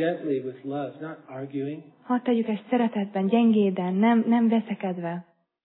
Hadd tegyük ezt szeretetben, gyengéden, nem veszekedve.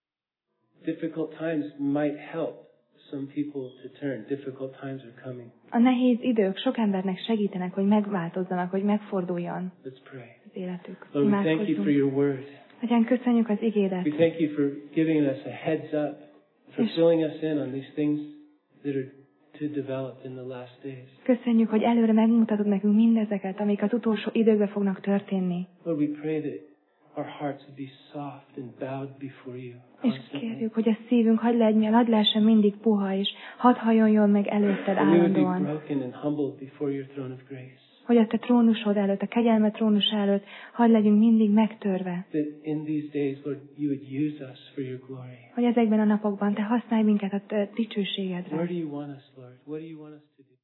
A nehéz idők sok embernek segítenek, hogy megváltozzanak, hogy megforduljon az életük. Imádkozzunk. Atyán, köszönjük az igédet. We thank you for giving us a heads up, for filling us in on these things that are to develop in the last days. Köszönjük, hogy előre megmutatod nekünk mindezeket, amik az utolsó időkben fognak történni. Lord, we pray that our hearts would be soft and bowed before you. És kérjük, hogy a szívünk hadd lehessen mindig puha, és hadd hajoljon meg előtted állandóan. Broken and humbled before your throne of grace. Hogy a te trónusod előtt, a kegyelme trónus előtt, hadd legyünk mindig megtörve. Hogy ezekben a napokban te használj minket a te dicsőségedre. Where do you want us, Lord? What do you want us to do?